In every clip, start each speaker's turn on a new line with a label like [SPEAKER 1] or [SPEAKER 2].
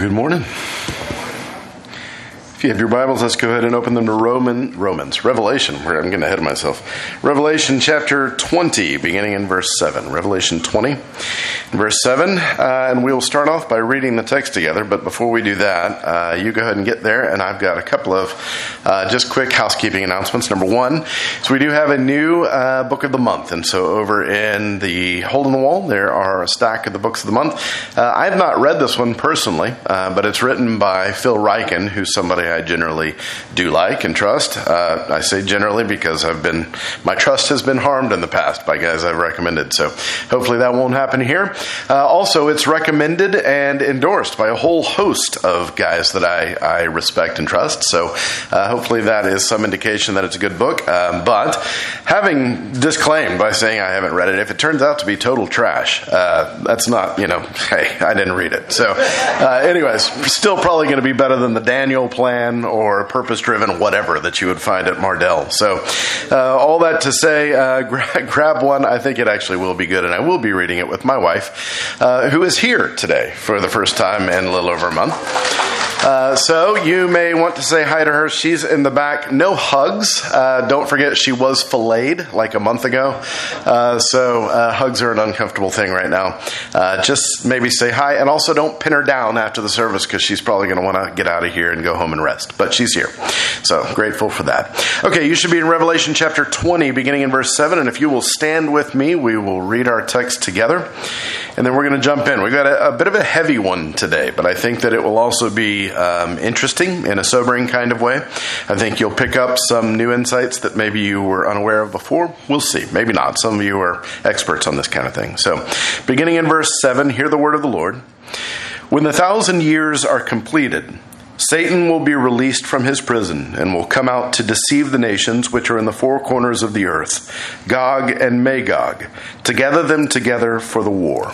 [SPEAKER 1] Good morning. If you have your Bibles, let's go ahead and open them to Revelation. I'm getting ahead of myself. Revelation chapter 20, beginning in verse 7. Revelation 20, verse 7. And we'll start off by reading the text together. But before we do that, you go ahead and get there. And I've got a couple of just quick housekeeping announcements. Number one, so we do have a new book of the month. And so over in the hole in the wall, there are a stack of the books of the month. I have not read this one personally, but it's written by Phil Ryken, who's somebody I generally do like and trust. I say generally because my trust has been harmed in the past by guys I've recommended. So hopefully that won't happen here. Also, it's recommended and endorsed by a whole host of guys that I respect and trust. So hopefully that is some indication that it's a good book. But having disclaimed by saying I haven't read it, if it turns out to be total trash, that's not, hey, I didn't read it. So anyways, still probably going to be better than the Daniel Plan or Purpose-Driven whatever that you would find at Mardel. So all that to say, grab one. I think it actually will be good, and I will be reading it with my wife, who is here today for the first time in a little over a month. So you may want to say hi to her. She's in the back. No hugs. Don't forget she was filleted like a month ago. So hugs are an uncomfortable thing right now. Just maybe say hi, and also don't pin her down after the service because she's probably going to want to get out of here and go home and rest. But she's here. So grateful for that. Okay, you should be in Revelation chapter 20, beginning in verse 7. And if you will stand with me, we will read our text together. And then we're going to jump in. We've got a bit of a heavy one today, but I think that it will also be interesting in a sobering kind of way. I think you'll pick up some new insights that maybe you were unaware of before. We'll see. Maybe not. Some of you are experts on this kind of thing. So beginning in verse 7, hear the word of the Lord. When the 1,000 years are completed, Satan will be released from his prison and will come out to deceive the nations which are in the four corners of the earth, Gog and Magog, to gather them together for the war.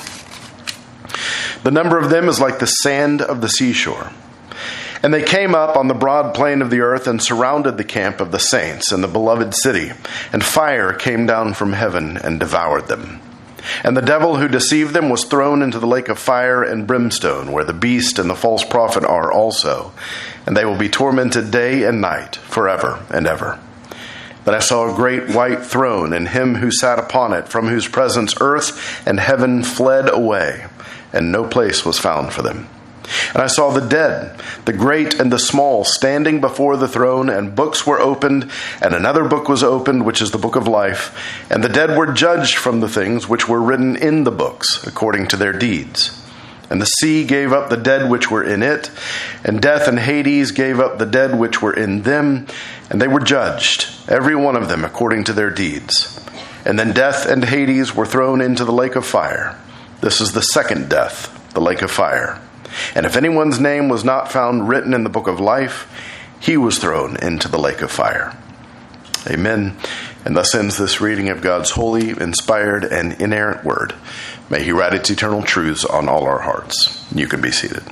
[SPEAKER 1] The number of them is like the sand of the seashore. And they came up on the broad plain of the earth and surrounded the camp of the saints and the beloved city, and fire came down from heaven and devoured them. And the devil who deceived them was thrown into the lake of fire and brimstone, where the beast and the false prophet are also. And they will be tormented day and night, forever and ever. Then I saw a great white throne, and him who sat upon it, from whose presence earth and heaven fled away, and no place was found for them. And I saw the dead, the great and the small, standing before the throne, and books were opened, and another book was opened, which is the book of life. And the dead were judged from the things which were written in the books, according to their deeds. And the sea gave up the dead which were in it, and death and Hades gave up the dead which were in them, and they were judged, every one of them according to their deeds. And then death and Hades were thrown into the lake of fire. This is the second death, the lake of fire. And if anyone's name was not found written in the book of life, he was thrown into the lake of fire. Amen. And thus ends this reading of God's holy, inspired, and inerrant word. May he write its eternal truths on all our hearts. You can be seated.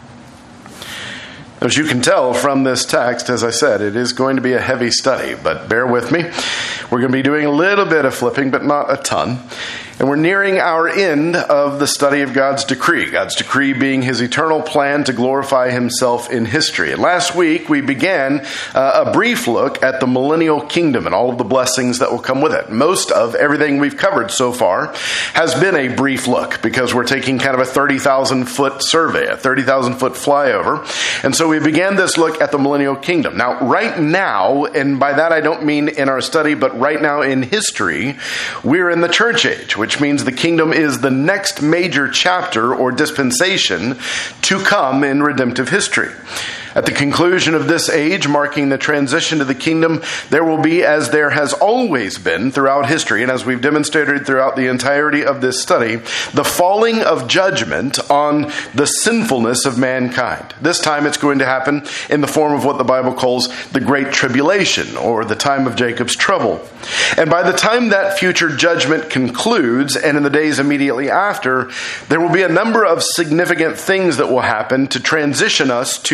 [SPEAKER 1] As you can tell from this text, as I said, it is going to be a heavy study, but bear with me. We're going to be doing a little bit of flipping, but not a ton. And we're nearing our end of the study of God's decree being his eternal plan to glorify himself in history. And last week, we began a brief look at the millennial kingdom and all of the blessings that will come with it. Most of everything we've covered so far has been a brief look because we're taking kind of a 30,000-foot survey, a 30,000-foot flyover. And so we began this look at the millennial kingdom. Now, right now, and by that I don't mean in our study, but right now in history, we're in the church age, which means the kingdom is the next major chapter or dispensation to come in redemptive history. At the conclusion of this age, marking the transition to the kingdom, there will be, as there has always been throughout history, and as we've demonstrated throughout the entirety of this study, the falling of judgment on the sinfulness of mankind. This time it's going to happen in the form of what the Bible calls the Great Tribulation, or the time of Jacob's trouble. And by the time that future judgment concludes, and in the days immediately after, there will be a number of significant things that will happen to transition us to the kingdom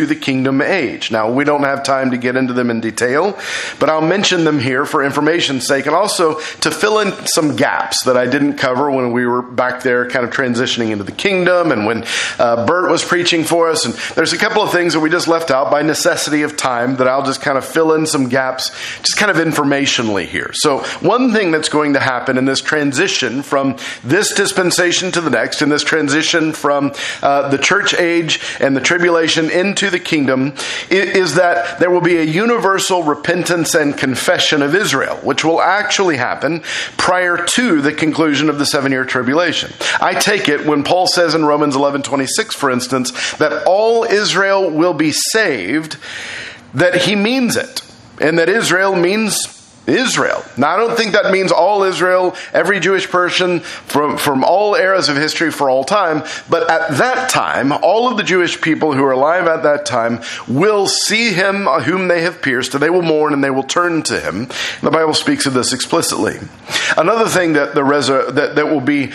[SPEAKER 1] kingdom age. Now, we don't have time to get into them in detail, but I'll mention them here for information's sake and also to fill in some gaps that I didn't cover when we were back there kind of transitioning into the kingdom and when Bert was preaching for us. And there's a couple of things that we just left out by necessity of time that I'll just kind of fill in some gaps, just kind of informationally here. So one thing that's going to happen in this transition from this dispensation to the next, in this transition from the church age and the tribulation into the kingdom, is that there will be a universal repentance and confession of Israel, which will actually happen prior to the conclusion of the 7-year tribulation. I take it when Paul says in Romans 11:26, for instance, that all Israel will be saved, that he means it, and that Israel means Israel. Now, I don't think that means all Israel, every Jewish person from all eras of history for all time. But at that time, all of the Jewish people who are alive at that time will see him whom they have pierced, and they will mourn and they will turn to him. The Bible speaks of this explicitly. Another thing that that will be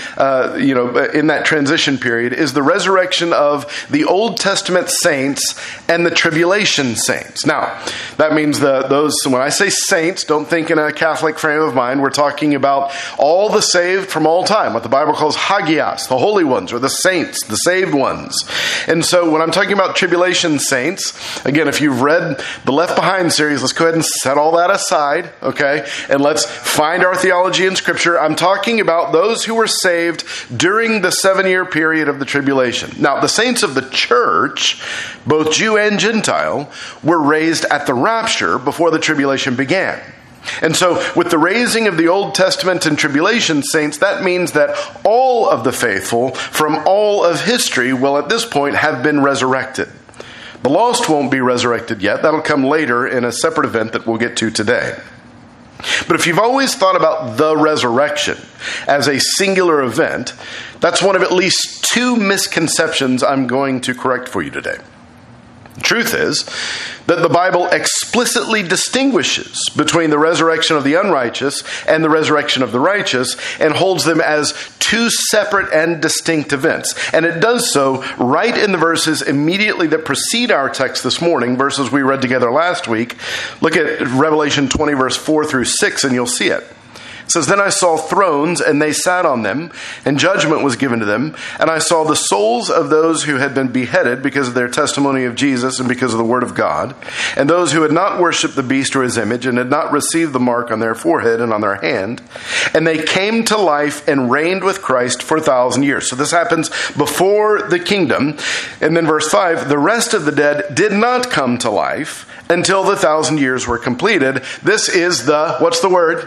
[SPEAKER 1] in that transition period is the resurrection of the Old Testament saints and the tribulation saints. Now, that means those, when I say saints, don't think in a Catholic frame of mind. We're talking about all the saved from all time, what the Bible calls hagios, the holy ones, or the saints, the saved ones. And so when I'm talking about tribulation saints, again, if you've read the Left Behind series, let's go ahead and set all that aside, okay? And let's find our theology in Scripture. I'm talking about those who were saved during the 7-year period of the tribulation. Now, the saints of the church, both Jew and Gentile, were raised at the rapture before the tribulation began. And so with the raising of the Old Testament and tribulation saints, that means that all of the faithful from all of history will at this point have been resurrected. The lost won't be resurrected yet. That'll come later in a separate event that we'll get to today. But if you've always thought about the resurrection as a singular event, that's one of at least 2 misconceptions I'm going to correct for you today. The truth is that the Bible explicitly distinguishes between the resurrection of the unrighteous and the resurrection of the righteous and holds them as 2 separate and distinct events. And it does so right in the verses immediately that precede our text this morning, verses we read together last week. Look at Revelation 20, verse 4 through 6, and you'll see it. It says, "Then I saw thrones, and they sat on them, and judgment was given to them. And I saw the souls of those who had been beheaded because of their testimony of Jesus and because of the word of God, and those who had not worshipped the beast or his image, and had not received the mark on their forehead and on their hand. And they came to life and reigned with Christ for 1,000 years." So this happens before the kingdom. And then verse 5, "The rest of the dead did not come to life until the 1,000 years were completed." This is the, what's the word?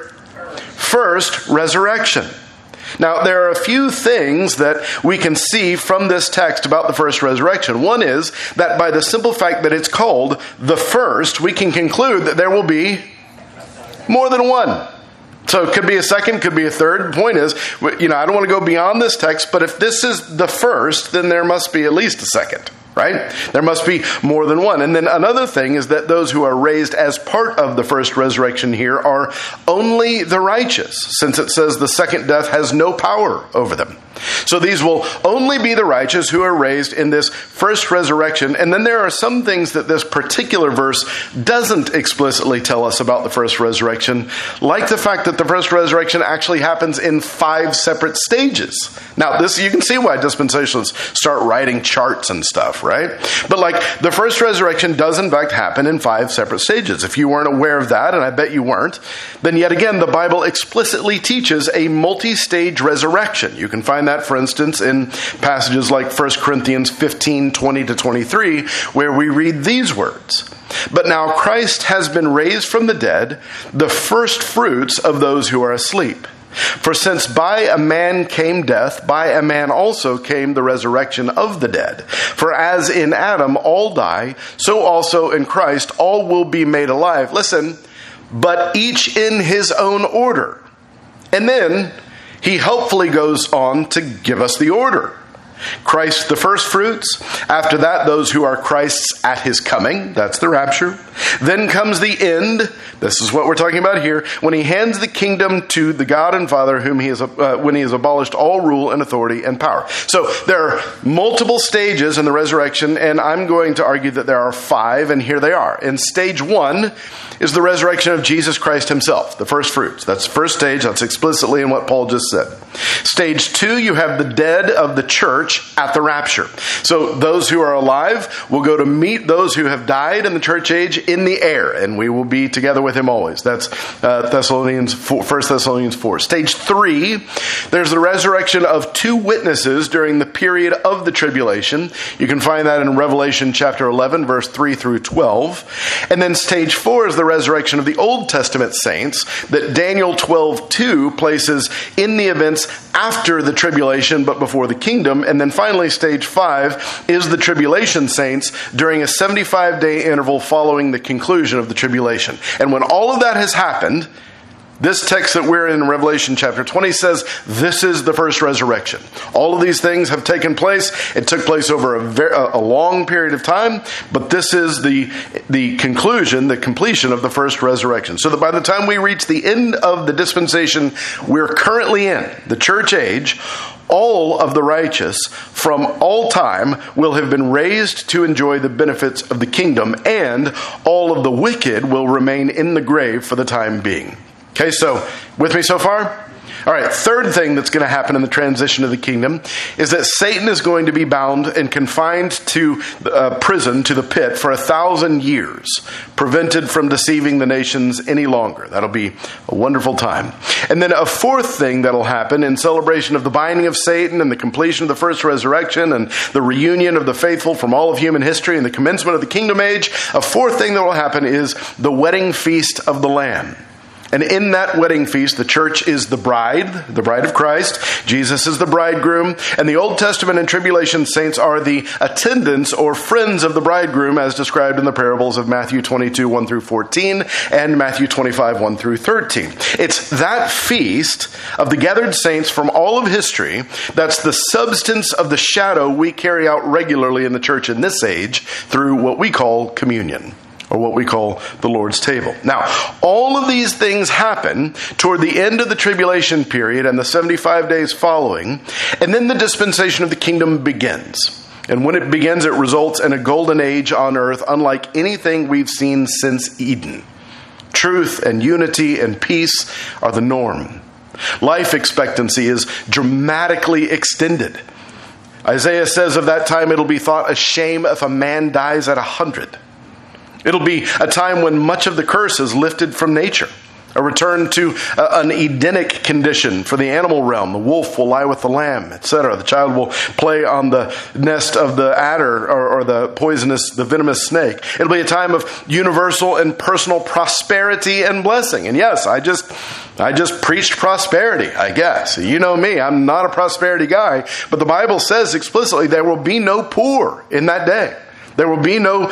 [SPEAKER 1] First resurrection. Now, there are a few things that we can see from this text about the first resurrection. One is that by the simple fact that it's called the first, we can conclude that there will be more than one. So it could be a second, could be a third. The point is, I don't want to go beyond this text, but if this is the first, then there must be at least a second. Right? There must be more than one. And then another thing is that those who are raised as part of the first resurrection here are only the righteous, since it says the second death has no power over them. So these will only be the righteous who are raised in this first resurrection. And then there are some things that this particular verse doesn't explicitly tell us about the first resurrection, like the fact that the first resurrection actually happens in 5 separate stages. Now, this, you can see why dispensationalists start writing charts and stuff, right? But the first resurrection does in fact happen in 5 separate stages. If you weren't aware of that, and I bet you weren't, then yet again, the Bible explicitly teaches a multi-stage resurrection. You can find that, for instance, in passages like 1 Corinthians 15, 20-23, where we read these words. "But now Christ has been raised from the dead, the first fruits of those who are asleep. For since by a man came death, by a man also came the resurrection of the dead. For as in Adam all die, so also in Christ all will be made alive." Listen, "but each in his own order." And then he helpfully goes on to give us the order. Christ the first fruits. After that, those who are Christ's at his coming. That's the rapture. Then comes the end. This is what we're talking about here. When he hands the kingdom to the God and Father when he has abolished all rule and authority and power. So there are multiple stages in the resurrection, and I'm going to argue that there are 5, and here they are. In stage 1 is the resurrection of Jesus Christ himself, the first fruits. That's the first stage. That's explicitly in what Paul just said. Stage 2, you have the dead of the church at the rapture. So those who are alive will go to meet those who have died in the church age in the air, and we will be together with him always. That's 1 Thessalonians 4. Stage 3, there's the resurrection of 2 witnesses during the period of the tribulation. You can find that in Revelation chapter 11, verse 3 through 12. And then stage 4 is the resurrection of the Old Testament saints that Daniel 12:2 places in the events after the tribulation but before the kingdom. And then finally, stage 5 is the tribulation saints during a 75-day interval following the conclusion of the tribulation. And when all of that has happened, this text that we're in Revelation chapter 20 says this is the first resurrection. All of these things have taken place. It took place over a long period of time, but this is the conclusion, the completion of the first resurrection. So that by the time we reach the end of the dispensation we're currently in, the church age, all of the righteous from all time will have been raised to enjoy the benefits of the kingdom, and all of the wicked will remain in the grave for the time being. Okay, so with me so far? All right, third thing that's going to happen in the transition of the kingdom is that Satan is going to be bound and confined to prison, to the pit, for 1,000 years, prevented from deceiving the nations any longer. That'll be a wonderful time. And then a fourth thing that'll happen in celebration of the binding of Satan and the completion of the first resurrection and the reunion of the faithful from all of human history and the commencement of the kingdom age, a fourth thing that will happen is the wedding feast of the Lamb. And in that wedding feast, the church is the bride of Christ. Jesus is the bridegroom. And the Old Testament and tribulation saints are the attendants or friends of the bridegroom as described in the parables of Matthew 22, 1 through 14 and Matthew 25, 1 through 13. It's that feast of the gathered saints from all of history that's the substance of the shadow we carry out regularly in the church in this age through what we call communion, or what we call the Lord's table. Now, all of these things happen toward the end of the tribulation period and the 75 days following, and then the dispensation of the kingdom begins. And when it begins, it results in a golden age on earth unlike anything we've seen since Eden. Truth and unity and peace are the norm. Life expectancy is dramatically extended. Isaiah says of that time, it'll be thought a shame if a man dies at 100. It'll be a time when much of the curse is lifted from nature. A return to an Edenic condition for the animal realm. The wolf will lie with the lamb, etc. The child will play on the nest of the adder or the venomous snake. It'll be a time of universal and personal prosperity and blessing. And yes, I just preached prosperity, I guess. You know me, I'm not a prosperity guy. But the Bible says explicitly there will be no poor in that day. There will be no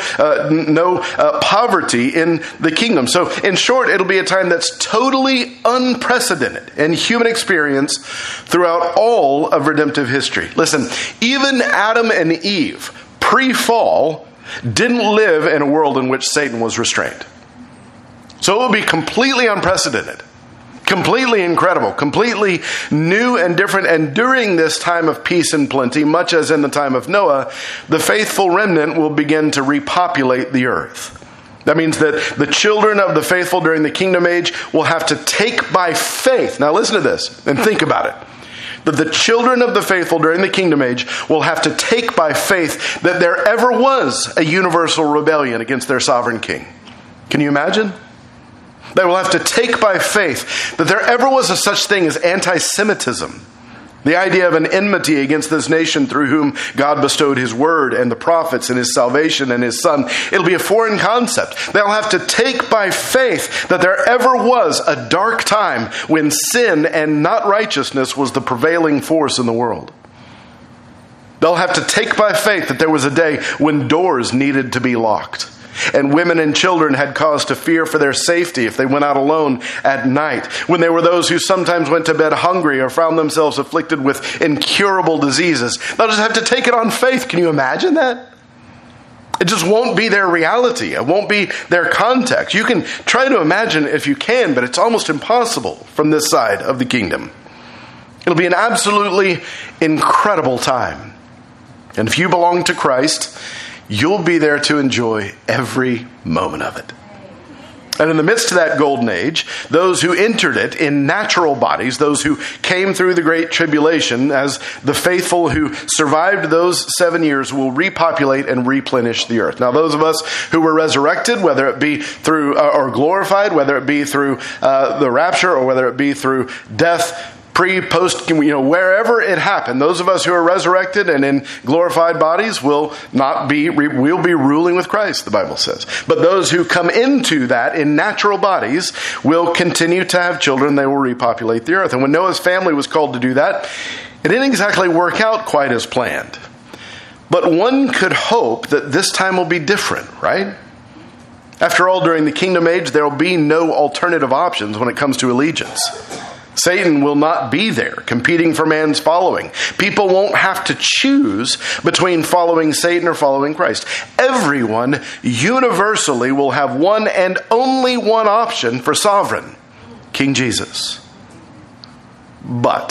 [SPEAKER 1] poverty in the kingdom. So in short, it'll be a time that's totally unprecedented in human experience throughout all of redemptive history. Listen, even Adam and Eve, pre-fall, didn't live in a world in which Satan was restrained. So it will be completely unprecedented. Completely incredible, completely new and different. And during this time of peace and plenty, much as in the time of Noah, the faithful remnant will begin to repopulate the earth. That means that the children of the faithful during the kingdom age will have to take by faith. Now listen to this and think about it. That the children of the faithful during the kingdom age will have to take by faith that there ever was a universal rebellion against their sovereign king. Can you imagine? They will have to take by faith that there ever was a such thing as anti-Semitism. The idea of an enmity against this nation through whom God bestowed his word and the prophets and his salvation and his son. It'll be a foreign concept. They'll have to take by faith that there ever was a dark time when sin and not righteousness was the prevailing force in the world. They'll have to take by faith that there was a day when doors needed to be locked. And women and children had cause to fear for their safety if they went out alone at night. When there were those who sometimes went to bed hungry or found themselves afflicted with incurable diseases, they'll just have to take it on faith. Can you imagine that? It just won't be their reality. It won't be their context. You can try to imagine if you can, but it's almost impossible from this side of the kingdom. It'll be an absolutely incredible time. And if you belong to Christ, you'll be there to enjoy every moment of it. And in the midst of that golden age, those who entered it in natural bodies, those who came through the Great Tribulation, as the faithful who survived those 7 years, will repopulate and replenish the earth. Now, those of us who were resurrected, whether it be through, or glorified, whether it be through the rapture, or whether it be through death, post, wherever it happened, those of us who are resurrected and in glorified bodies we'll be ruling with Christ, the Bible says. But those who come into that in natural bodies will continue to have children. They will repopulate the earth. And when Noah's family was called to do that, it didn't exactly work out quite as planned. But one could hope that this time will be different, right? After all, during the kingdom age, there will be no alternative options when it comes to allegiance. Satan will not be there competing for man's following. People won't have to choose between following Satan or following Christ. Everyone universally will have one and only one option for sovereign, King Jesus. But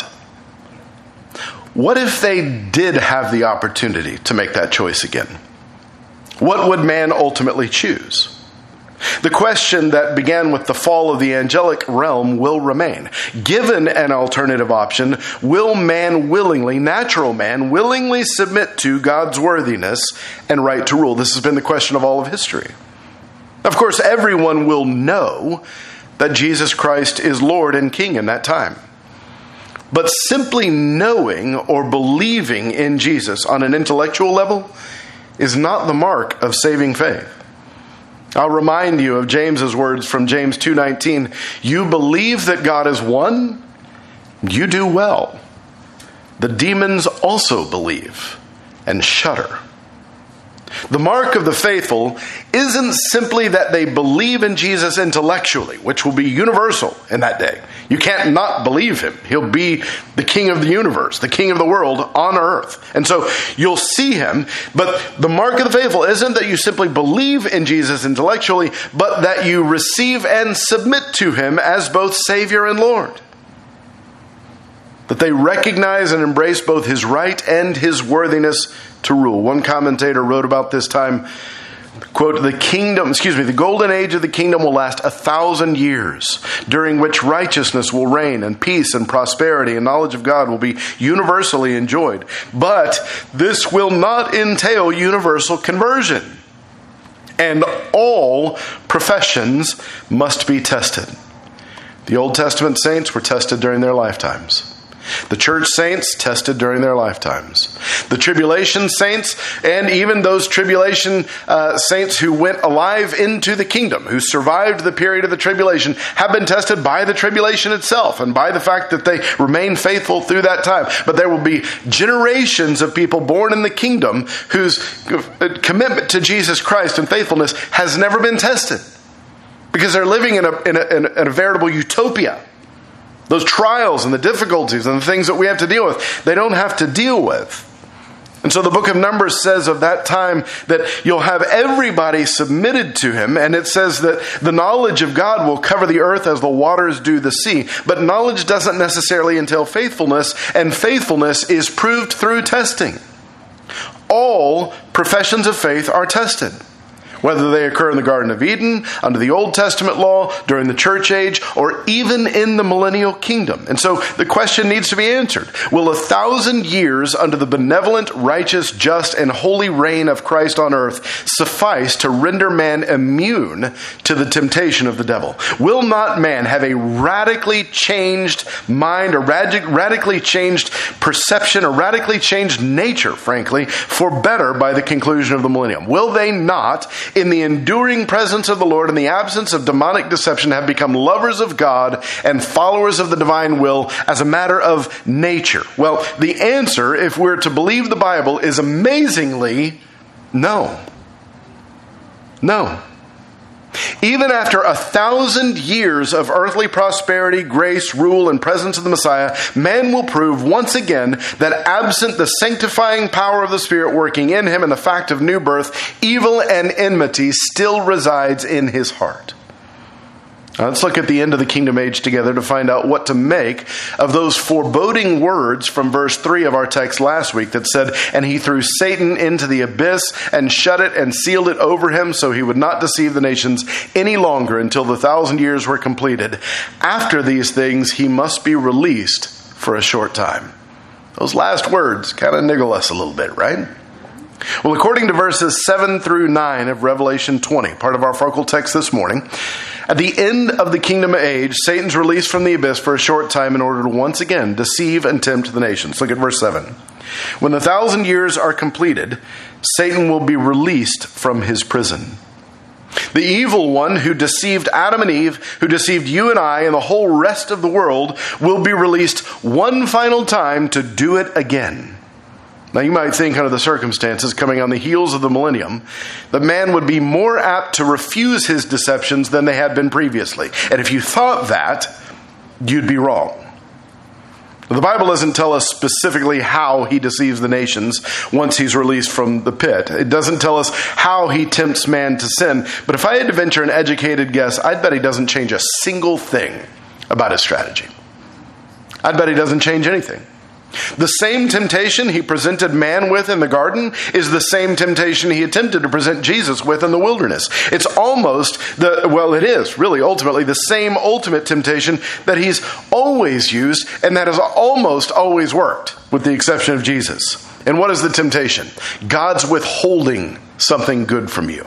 [SPEAKER 1] what if they did have the opportunity to make that choice again? What would man ultimately choose? The question that began with the fall of the angelic realm will remain. Given an alternative option, will man willingly, natural man, willingly submit to God's worthiness and right to rule? This has been the question of all of history. Of course, everyone will know that Jesus Christ is Lord and King in that time. But simply knowing or believing in Jesus on an intellectual level is not the mark of saving faith. I'll remind you of James's words from James 2:19. You believe that God is one, you do well. The demons also believe and shudder. The mark of the faithful isn't simply that they believe in Jesus intellectually, which will be universal in that day. You can't not believe him. He'll be the king of the universe, the king of the world on earth. And so you'll see him. But the mark of the faithful isn't that you simply believe in Jesus intellectually, but that you receive and submit to him as both Savior and Lord. That they recognize and embrace both his right and his worthiness to rule. One commentator wrote about this time, quote, the golden age of the kingdom will last 1,000 years, during which righteousness will reign and peace and prosperity and knowledge of God will be universally enjoyed. But this will not entail universal conversion. And all professions must be tested. The Old Testament saints were tested during their lifetimes. The church saints tested during their lifetimes. The tribulation saints, and even those tribulation saints who went alive into the kingdom, who survived the period of the tribulation, have been tested by the tribulation itself and by the fact that they remain faithful through that time. But there will be generations of people born in the kingdom whose commitment to Jesus Christ and faithfulness has never been tested, because they're living in a veritable utopia. Those trials and the difficulties and the things that we have to deal with, they don't have to deal with. And so the book of Numbers says of that time that you'll have everybody submitted to him. And it says that the knowledge of God will cover the earth as the waters do the sea. But knowledge doesn't necessarily entail faithfulness. And faithfulness is proved through testing. All professions of faith are tested. Whether they occur in the Garden of Eden, under the Old Testament law, during the church age, or even in the millennial kingdom. And so the question needs to be answered. Will 1,000 years under the benevolent, righteous, just, and holy reign of Christ on earth suffice to render man immune to the temptation of the devil? Will not man have a radically changed mind, a radically changed perception, a radically changed nature, frankly, for better by the conclusion of the millennium? Will they not, in the enduring presence of the Lord, in the absence of demonic deception, have become lovers of God and followers of the divine will as a matter of nature? Well, the answer, if we're to believe the Bible, is amazingly no. No. Even after 1,000 years of earthly prosperity, grace, rule, and presence of the Messiah, man will prove once again that absent the sanctifying power of the Spirit working in him and the fact of new birth, evil and enmity still resides in his heart. Now let's look at the end of the kingdom age together to find out what to make of those foreboding words from verse 3 of our text last week that said, "And he threw Satan into the abyss and shut it and sealed it over him so he would not deceive the nations any longer until the 1,000 years were completed. After these things, he must be released for a short time." Those last words kind of niggle us a little bit, right? Well, according to verses 7 through 9 of Revelation 20, part of our focal text this morning, at the end of the kingdom age, Satan's released from the abyss for a short time in order to once again deceive and tempt the nations. Look at verse 7. When the 1,000 years are completed, Satan will be released from his prison. The evil one who deceived Adam and Eve, who deceived you and I and the whole rest of the world, will be released one final time to do it again. Now you might think, under the circumstances coming on the heels of the millennium, that man would be more apt to refuse his deceptions than they had been previously. And if you thought that, you'd be wrong. The Bible doesn't tell us specifically how he deceives the nations once he's released from the pit. It doesn't tell us how he tempts man to sin. But if I had to venture an educated guess, I'd bet he doesn't change a single thing about his strategy. I'd bet he doesn't change anything. The same temptation he presented man with in the garden is the same temptation he attempted to present Jesus with in the wilderness. It's almost it is really ultimately the same ultimate temptation that he's always used and that has almost always worked, with the exception of Jesus. And what is the temptation? God's withholding something good from you.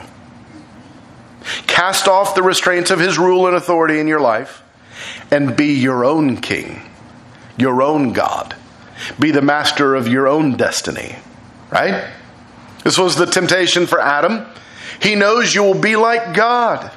[SPEAKER 1] Cast off the restraints of his rule and authority in your life and be your own king, your own God. Be the master of your own destiny, right? This was the temptation for Adam. He knows you will be like God.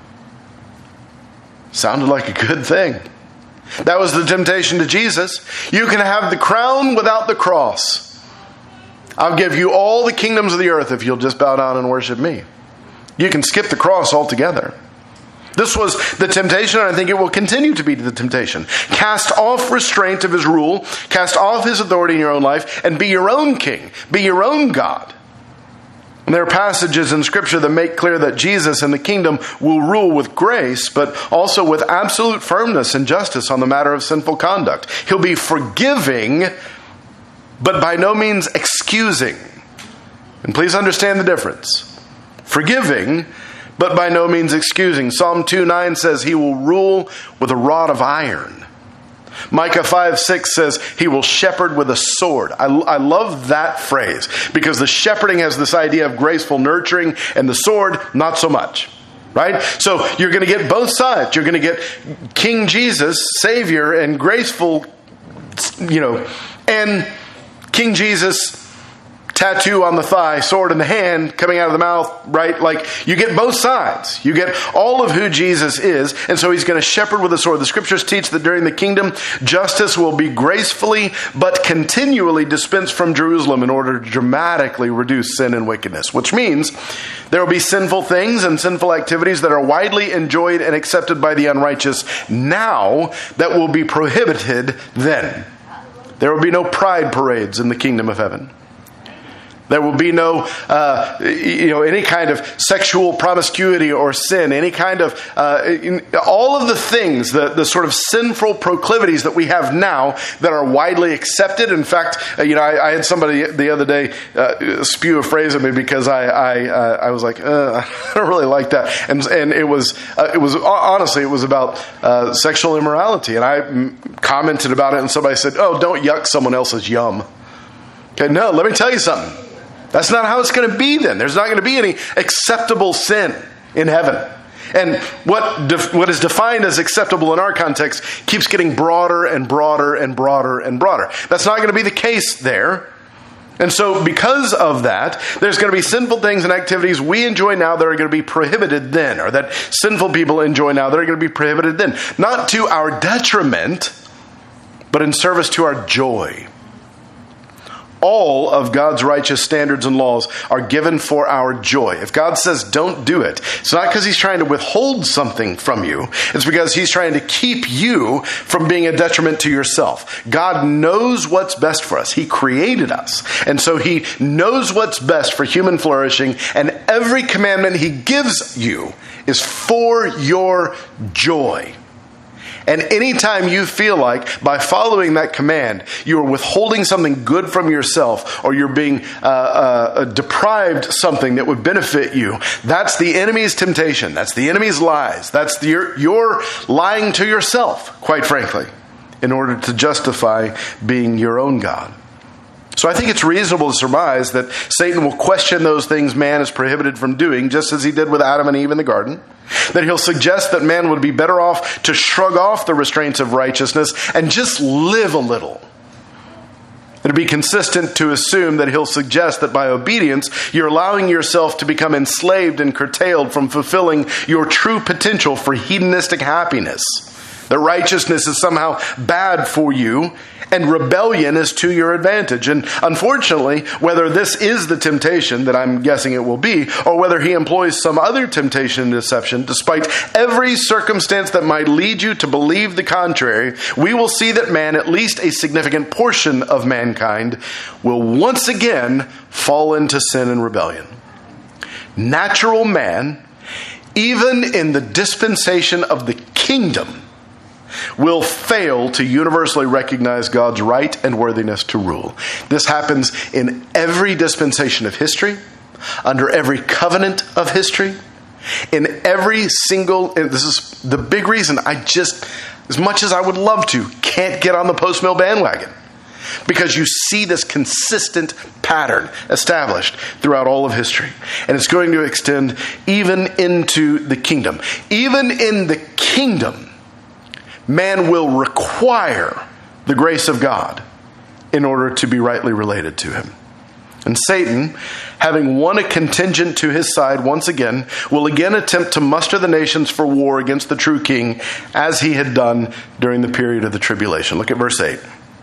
[SPEAKER 1] Sounded like a good thing. That was the temptation to Jesus. You can have the crown without the cross. I'll give you all the kingdoms of the earth if you'll just bow down and worship me. You can skip the cross altogether. This was the temptation, and I think it will continue to be the temptation. Cast off restraint of his rule, cast off his authority in your own life, and be your own king, be your own God. And there are passages in Scripture that make clear that Jesus and the kingdom will rule with grace, but also with absolute firmness and justice on the matter of sinful conduct. He'll be forgiving, but by no means excusing. And please understand the difference. Forgiving, but by no means excusing. Psalm 2:9 says he will rule with a rod of iron. Micah 5:6 says he will shepherd with a sword. I love that phrase because the shepherding has this idea of graceful nurturing and the sword, not so much. Right? So you're going to get both sides. You're going to get King Jesus, Savior, and graceful, and King Jesus, tattoo on the thigh, sword in the hand, coming out of the mouth, right? Like, you get both sides. You get all of who Jesus is, and so he's going to shepherd with a sword. The Scriptures teach that during the kingdom, justice will be gracefully but continually dispensed from Jerusalem in order to dramatically reduce sin and wickedness, which means there will be sinful things and sinful activities that are widely enjoyed and accepted by the unrighteous now that will be prohibited then. There will be no pride parades in the kingdom of heaven. There will be no, any kind of sexual promiscuity or sin, any kind of, all of the things, the sort of sinful proclivities that we have now that are widely accepted. In fact, I had somebody the other day spew a phrase at me because I was like, I don't really like that, and it was honestly, it was about sexual immorality, and I commented about it, and somebody said, "Oh, don't yuck someone else's yum." Okay, no, let me tell you something. That's not how it's going to be then. There's not going to be any acceptable sin in heaven. And what is defined as acceptable in our context keeps getting broader and broader and broader and broader. That's not going to be the case there. And so because of that, there's going to be sinful things and activities we enjoy now that are going to be prohibited then, or that sinful people enjoy now that are going to be prohibited then. Not to our detriment, but in service to our joy. All of God's righteous standards and laws are given for our joy. If God says don't do it, it's not because he's trying to withhold something from you. It's because he's trying to keep you from being a detriment to yourself. God knows what's best for us. He created us. And so he knows what's best for human flourishing. And every commandment he gives you is for your joy. And anytime you feel like by following that command, you are withholding something good from yourself, or you're being deprived something that would benefit you, that's the enemy's temptation. That's the enemy's lies. That's you're lying to yourself, quite frankly, in order to justify being your own God. So I think it's reasonable to surmise that Satan will question those things man is prohibited from doing, just as he did with Adam and Eve in the garden. That he'll suggest that man would be better off to shrug off the restraints of righteousness and just live a little. It'd be consistent to assume that he'll suggest that by obedience, you're allowing yourself to become enslaved and curtailed from fulfilling your true potential for hedonistic happiness. That righteousness is somehow bad for you and rebellion is to your advantage. And unfortunately, whether this is the temptation that I'm guessing it will be, or whether he employs some other temptation and deception, despite every circumstance that might lead you to believe the contrary, we will see that man, at least a significant portion of mankind, will once again fall into sin and rebellion. Natural man, even in the dispensation of the kingdom, will fail to universally recognize God's right and worthiness to rule. This happens in every dispensation of history, under every covenant of history, in every single, and this is the big reason I just, as much as I would love to, can't get on the post-mill bandwagon. Because you see this consistent pattern established throughout all of history. And it's going to extend even into the kingdom. Even in the kingdom, man will require the grace of God in order to be rightly related to him. And Satan, having won a contingent to his side once again, will again attempt to muster the nations for war against the true king, as he had done during the period of the tribulation. Look at verse 8.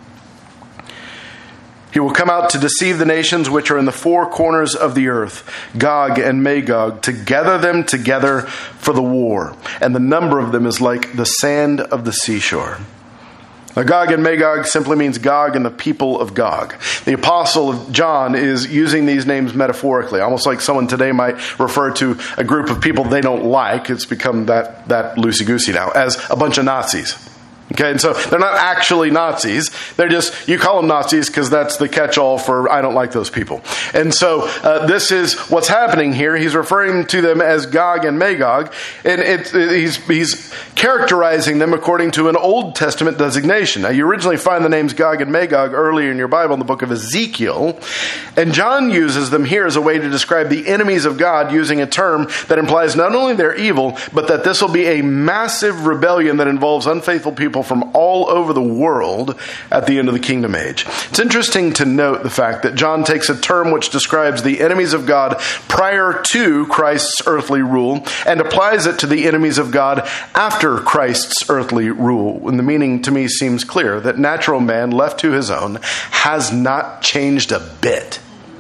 [SPEAKER 1] He will come out to deceive the nations which are in the four corners of the earth, Gog and Magog, to gather them together for the war. And the number of them is like the sand of the seashore. Now, Gog and Magog simply means Gog and the people of Gog. The apostle John is using these names metaphorically, almost like someone today might refer to a group of people they don't like. It's become that loosey-goosey now, as a bunch of Nazis. Okay, and so they're not actually Nazis. They're just, you call them Nazis because that's the catch-all for I don't like those people. And so this is what's happening here. He's referring to them as Gog and Magog, and he's characterizing them according to an Old Testament designation. Now, you originally find the names Gog and Magog earlier in your Bible in the book of Ezekiel, and John uses them here as a way to describe the enemies of God, using a term that implies not only their evil, but that this will be a massive rebellion that involves unfaithful people from all over the world at the end of the kingdom age. It's interesting to note the fact that John takes a term which describes the enemies of God prior to Christ's earthly rule and applies it to the enemies of God after Christ's earthly rule. And the meaning to me seems clear, that natural man left to his own has not changed a bit.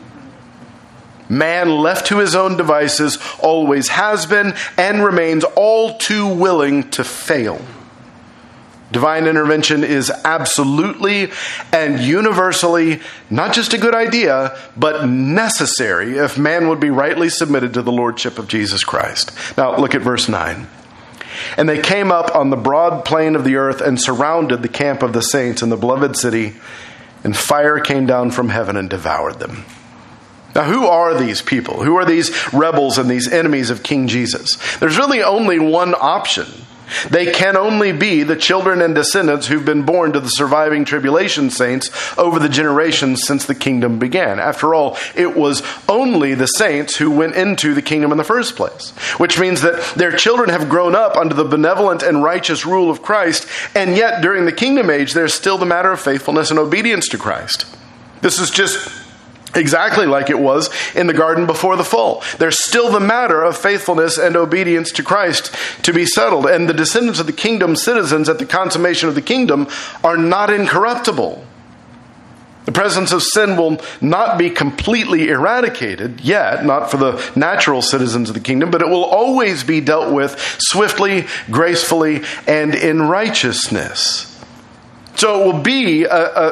[SPEAKER 1] Man left to his own devices always has been and remains all too willing to fail. Divine intervention is absolutely and universally not just a good idea, but necessary if man would be rightly submitted to the lordship of Jesus Christ. Now look at verse 9. And they came up on the broad plain of the earth and surrounded the camp of the saints in the beloved city, and fire came down from heaven and devoured them. Now, who are these people? Who are these rebels and these enemies of King Jesus? There's really only one option. They can only be the children and descendants who've been born to the surviving tribulation saints over the generations since the kingdom began. After all, it was only the saints who went into the kingdom in the first place, which means that their children have grown up under the benevolent and righteous rule of Christ, and yet during the kingdom age, there's still the matter of faithfulness and obedience to Christ. This is just exactly like it was in the garden before the fall. There's still the matter of faithfulness and obedience to Christ to be settled. And the descendants of the kingdom, citizens at the consummation of the kingdom, are not incorruptible. The presence of sin will not be completely eradicated yet, not for the natural citizens of the kingdom, but it will always be dealt with swiftly, gracefully, and in righteousness. So it will be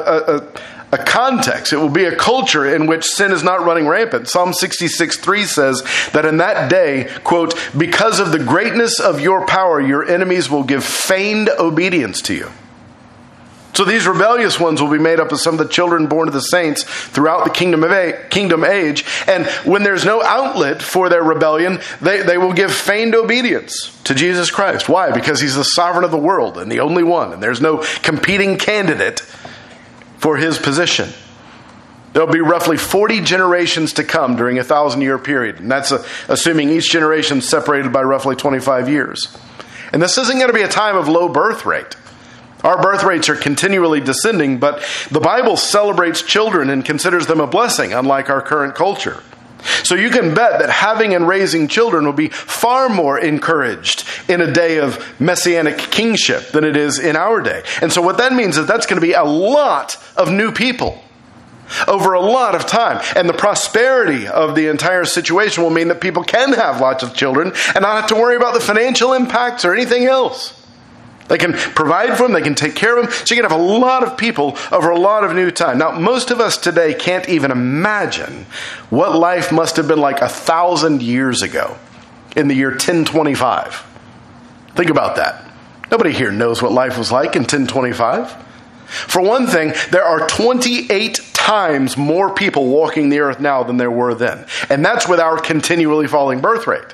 [SPEAKER 1] a context. It will be a culture in which sin is not running rampant. Psalm 66:3 says that in that day, quote, because of the greatness of your power, your enemies will give feigned obedience to you. So these rebellious ones will be made up of some of the children born to the saints throughout the kingdom age. And when there's no outlet for their rebellion, they will give feigned obedience to Jesus Christ. Why? Because he's the sovereign of the world and the only one. And there's no competing candidate for his position. There'll be roughly 40 generations to come during a 1,000-year period. And that's assuming each generation separated by roughly 25 years. And this isn't going to be a time of low birth rate. Our birth rates are continually descending, but the Bible celebrates children and considers them a blessing, unlike our current culture. So you can bet that having and raising children will be far more encouraged in a day of messianic kingship than it is in our day. And so what that means is that's going to be a lot of new people over a lot of time. And the prosperity of the entire situation will mean that people can have lots of children and not have to worry about the financial impacts or anything else. They can provide for them. They can take care of them. So you can have a lot of people over a lot of new time. Now, most of us today can't even imagine what life must have been like 1,000 years ago in the year 1025. Think about that. Nobody here knows what life was like in 1025. For one thing, there are 28 times more people walking the earth now than there were then. And that's with our continually falling birth rate.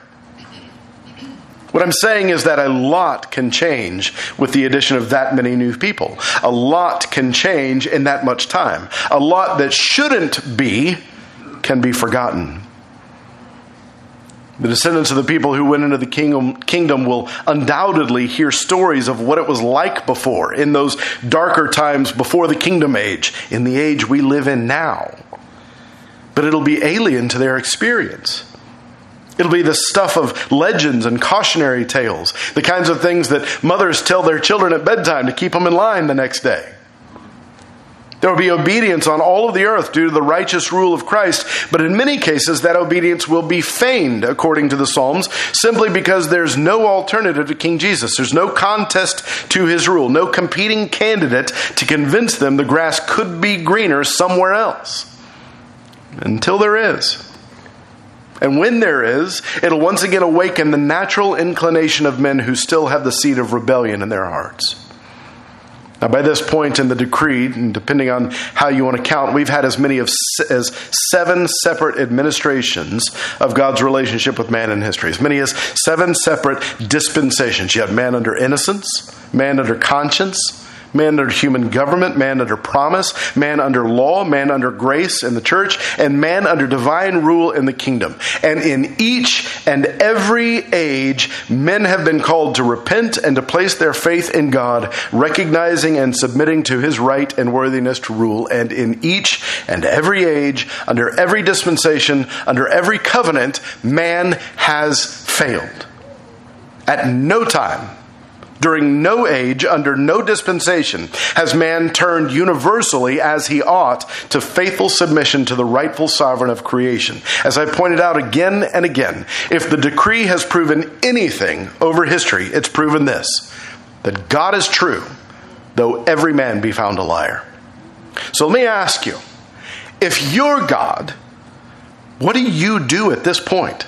[SPEAKER 1] What I'm saying is that a lot can change with the addition of that many new people. A lot can change in that much time. A lot that shouldn't be can be forgotten. The descendants of the people who went into the kingdom will undoubtedly hear stories of what it was like before, in those darker times before the kingdom age, in the age we live in now. But it'll be alien to their experience. It'll be the stuff of legends and cautionary tales, the kinds of things that mothers tell their children at bedtime to keep them in line the next day. There will be obedience on all of the earth due to the righteous rule of Christ, but in many cases that obedience will be feigned, according to the Psalms, simply because there's no alternative to King Jesus. There's no contest to his rule, no competing candidate to convince them the grass could be greener somewhere else. Until there is. And when there is, it'll once again awaken the natural inclination of men who still have the seed of rebellion in their hearts. Now, by this point in the decree, and depending on how you want to count, we've had as many as 7 separate administrations of God's relationship with man in history. As many as 7 separate dispensations. You have man under innocence, man under conscience, man under human government, man under promise, man under law, man under grace in the church, and man under divine rule in the kingdom. And in each and every age, men have been called to repent and to place their faith in God, recognizing and submitting to his right and worthiness to rule. And in each and every age, under every dispensation, under every covenant, man has failed. At no time, during no age, under no dispensation, has man turned universally as he ought to faithful submission to the rightful sovereign of creation. As I pointed out again and again, if the decree has proven anything over history, it's proven this, that God is true, though every man be found a liar. So let me ask you, if you're God, what do you do at this point?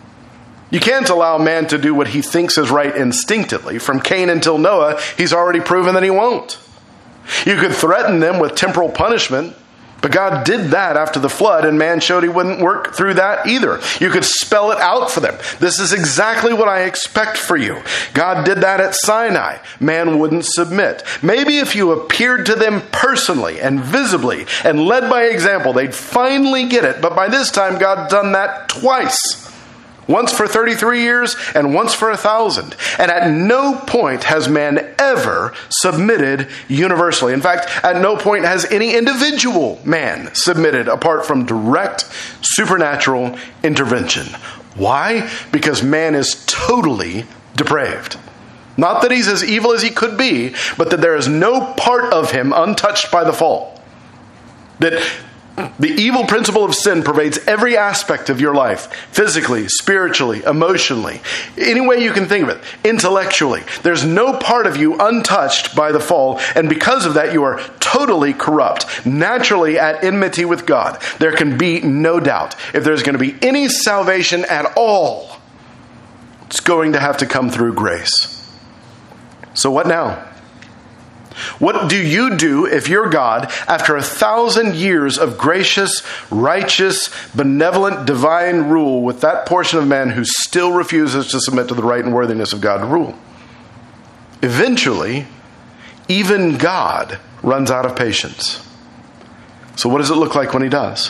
[SPEAKER 1] You can't allow man to do what he thinks is right instinctively. From Cain until Noah, he's already proven that he won't. You could threaten them with temporal punishment, but God did that after the flood, and man showed he wouldn't work through that either. You could spell it out for them. This is exactly what I expect for you. God did that at Sinai. Man wouldn't submit. Maybe if you appeared to them personally and visibly and led by example, they'd finally get it. But by this time, God's done that twice. Once for 33 years and once for 1,000. And at no point has man ever submitted universally. In fact, at no point has any individual man submitted apart from direct supernatural intervention. Why? Because man is totally depraved. Not that he's as evil as he could be, but that there is no part of him untouched by the fall. That the evil principle of sin pervades every aspect of your life, physically, spiritually, emotionally, any way you can think of it, intellectually. There's no part of you untouched by the fall, and because of that, you are totally corrupt, naturally at enmity with God. There can be no doubt. If there's going to be any salvation at all, it's going to have to come through grace. So what now? What do you do if you're God after 1,000 years of gracious, righteous, benevolent, divine rule with that portion of man who still refuses to submit to the right and worthiness of God to rule? Eventually, even God runs out of patience. So what does it look like when he does?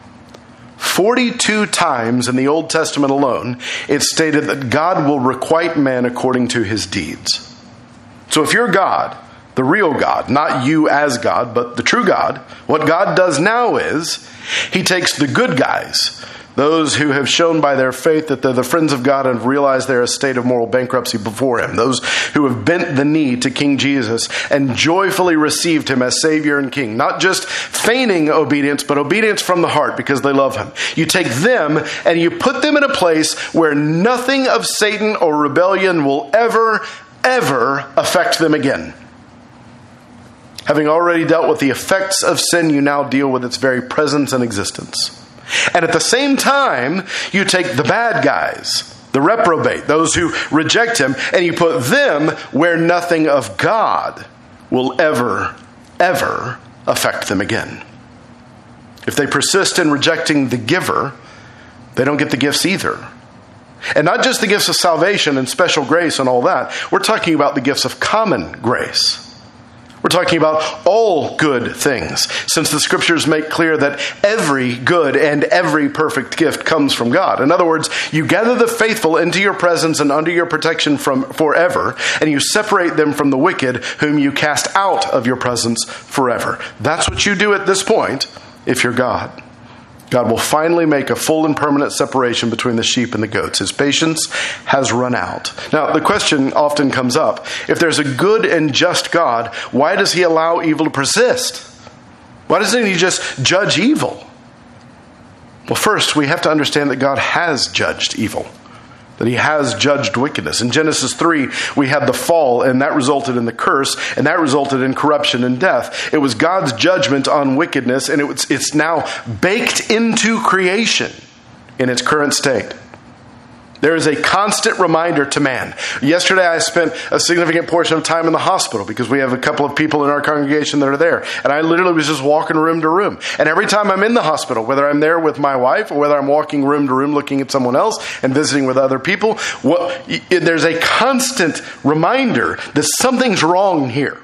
[SPEAKER 1] 42 times in the Old Testament alone, it's stated that God will requite man according to his deeds. So if you're God, the real God, not you as God, but the true God, what God does now is he takes the good guys, those who have shown by their faith that they're the friends of God and have realized they're a state of moral bankruptcy before him, those who have bent the knee to King Jesus and joyfully received him as Savior and King, not just feigning obedience, but obedience from the heart because they love him. You take them and you put them in a place where nothing of Satan or rebellion will ever affect them again. Having already dealt with the effects of sin, you now deal with its very presence and existence. And at the same time, you take the bad guys, the reprobate, those who reject him, and you put them where nothing of God will ever affect them again. If they persist in rejecting the giver, they don't get the gifts either. And not just the gifts of salvation and special grace and all that. We're talking about the gifts of common grace. We're talking about all good things, since the scriptures make clear that every good and every perfect gift comes from God. In other words, you gather the faithful into your presence and under your protection from forever, and you separate them from the wicked, whom you cast out of your presence forever. That's what you do at this point if you're God. God will finally make a full and permanent separation between the sheep and the goats. His patience has run out. Now, the question often comes up, if there's a good and just God, why does he allow evil to persist? Why doesn't he just judge evil? Well, first, we have to understand that God has judged evil, that he has judged wickedness. In Genesis 3, we had the fall, and that resulted in the curse, and that resulted in corruption and death. It was God's judgment on wickedness, and it's now baked into creation in its current state. There is a constant reminder to man. Yesterday, I spent a significant portion of time in the hospital because we have a couple of people in our congregation that are there. And I literally was just walking room to room. And every time I'm in the hospital, whether I'm there with my wife or whether I'm walking room to room looking at someone else and visiting with other people, there's a constant reminder that something's wrong here.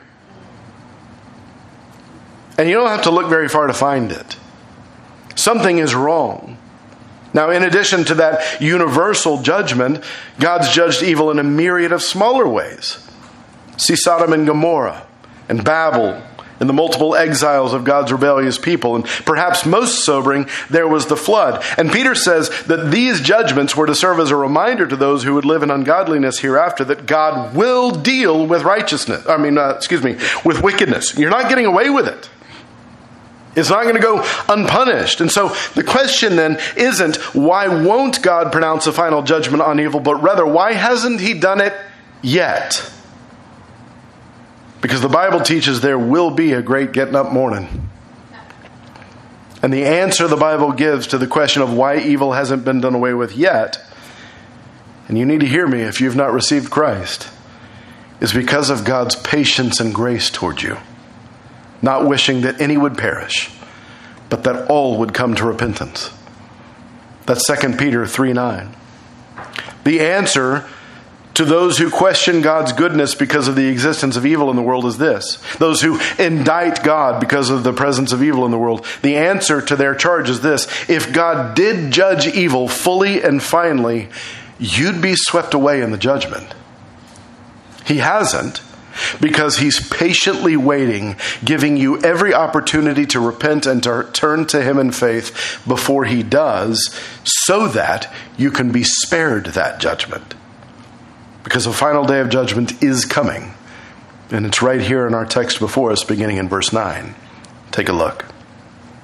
[SPEAKER 1] And you don't have to look very far to find it. Something is wrong. Now, in addition to that universal judgment, God's judged evil in a myriad of smaller ways. See Sodom and Gomorrah and Babel and the multiple exiles of God's rebellious people. And perhaps most sobering, there was the flood. And Peter says that these judgments were to serve as a reminder to those who would live in ungodliness hereafter that God will deal with with wickedness. You're not getting away with it. It's not going to go unpunished. And so the question then isn't why won't God pronounce a final judgment on evil, but rather why hasn't he done it yet? Because the Bible teaches there will be a great getting up morning. And the answer the Bible gives to the question of why evil hasn't been done away with yet, and you need to hear me if you've not received Christ, is because of God's patience and grace toward you. Not wishing that any would perish, but that all would come to repentance. That's 2 Peter 3:9. The answer to those who question God's goodness because of the existence of evil in the world is this. Those who indict God because of the presence of evil in the world. The answer to their charge is this. If God did judge evil fully and finally, you'd be swept away in the judgment. He hasn't. Because he's patiently waiting, giving you every opportunity to repent and to turn to him in faith before he does, so that you can be spared that judgment. Because the final day of judgment is coming. And it's right here in our text before us, beginning in verse 9. Take a look.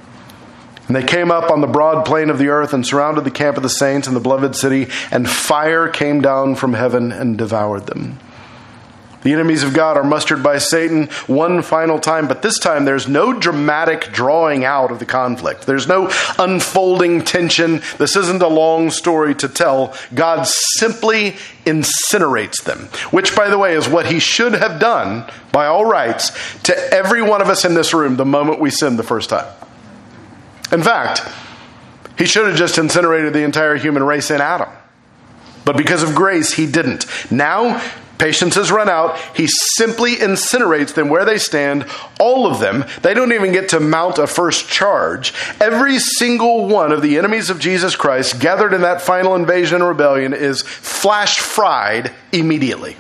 [SPEAKER 1] And they came up on the broad plain of the earth and surrounded the camp of the saints and the beloved city, and fire came down from heaven and devoured them. The enemies of God are mustered by Satan one final time, but this time there's no dramatic drawing out of the conflict. There's no unfolding tension. This isn't a long story to tell. God simply incinerates them, which, by the way, is what he should have done by all rights to every one of us in this room the moment we sinned the first time. In fact, he should have just incinerated the entire human race in Adam. But because of grace, he didn't. Now, patience has run out. He simply incinerates them where they stand, all of them. They don't even get to mount a first charge. Every single one of the enemies of Jesus Christ gathered in that final invasion and rebellion is flash fried immediately.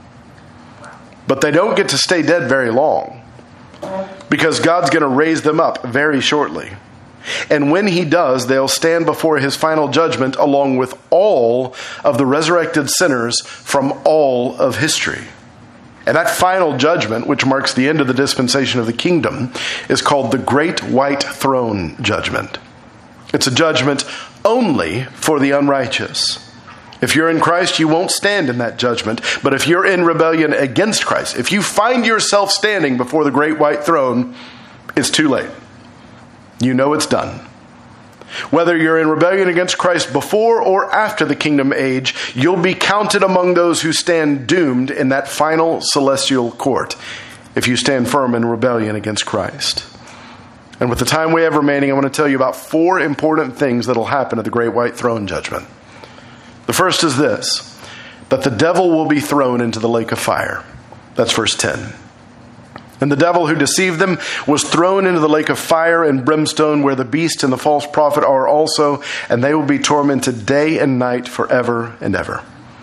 [SPEAKER 1] But they don't get to stay dead very long, because God's going to raise them up very shortly. And when he does, they'll stand before his final judgment along with all of the resurrected sinners from all of history. And that final judgment, which marks the end of the dispensation of the kingdom, is called the Great White Throne Judgment. It's a judgment only for the unrighteous. If you're in Christ, you won't stand in that judgment. But if you're in rebellion against Christ, if you find yourself standing before the Great White Throne, it's too late. You know it's done. Whether you're in rebellion against Christ before or after the kingdom age, you'll be counted among those who stand doomed in that final celestial court if you stand firm in rebellion against Christ. And with the time we have remaining, I want to tell you about 4 important things that will happen at the Great White Throne Judgment. The first is this, that the devil will be thrown into the lake of fire. That's verse 10. And the devil who deceived them was thrown into the lake of fire and brimstone, where the beast and the false prophet are also, and they will be tormented day and night forever and ever.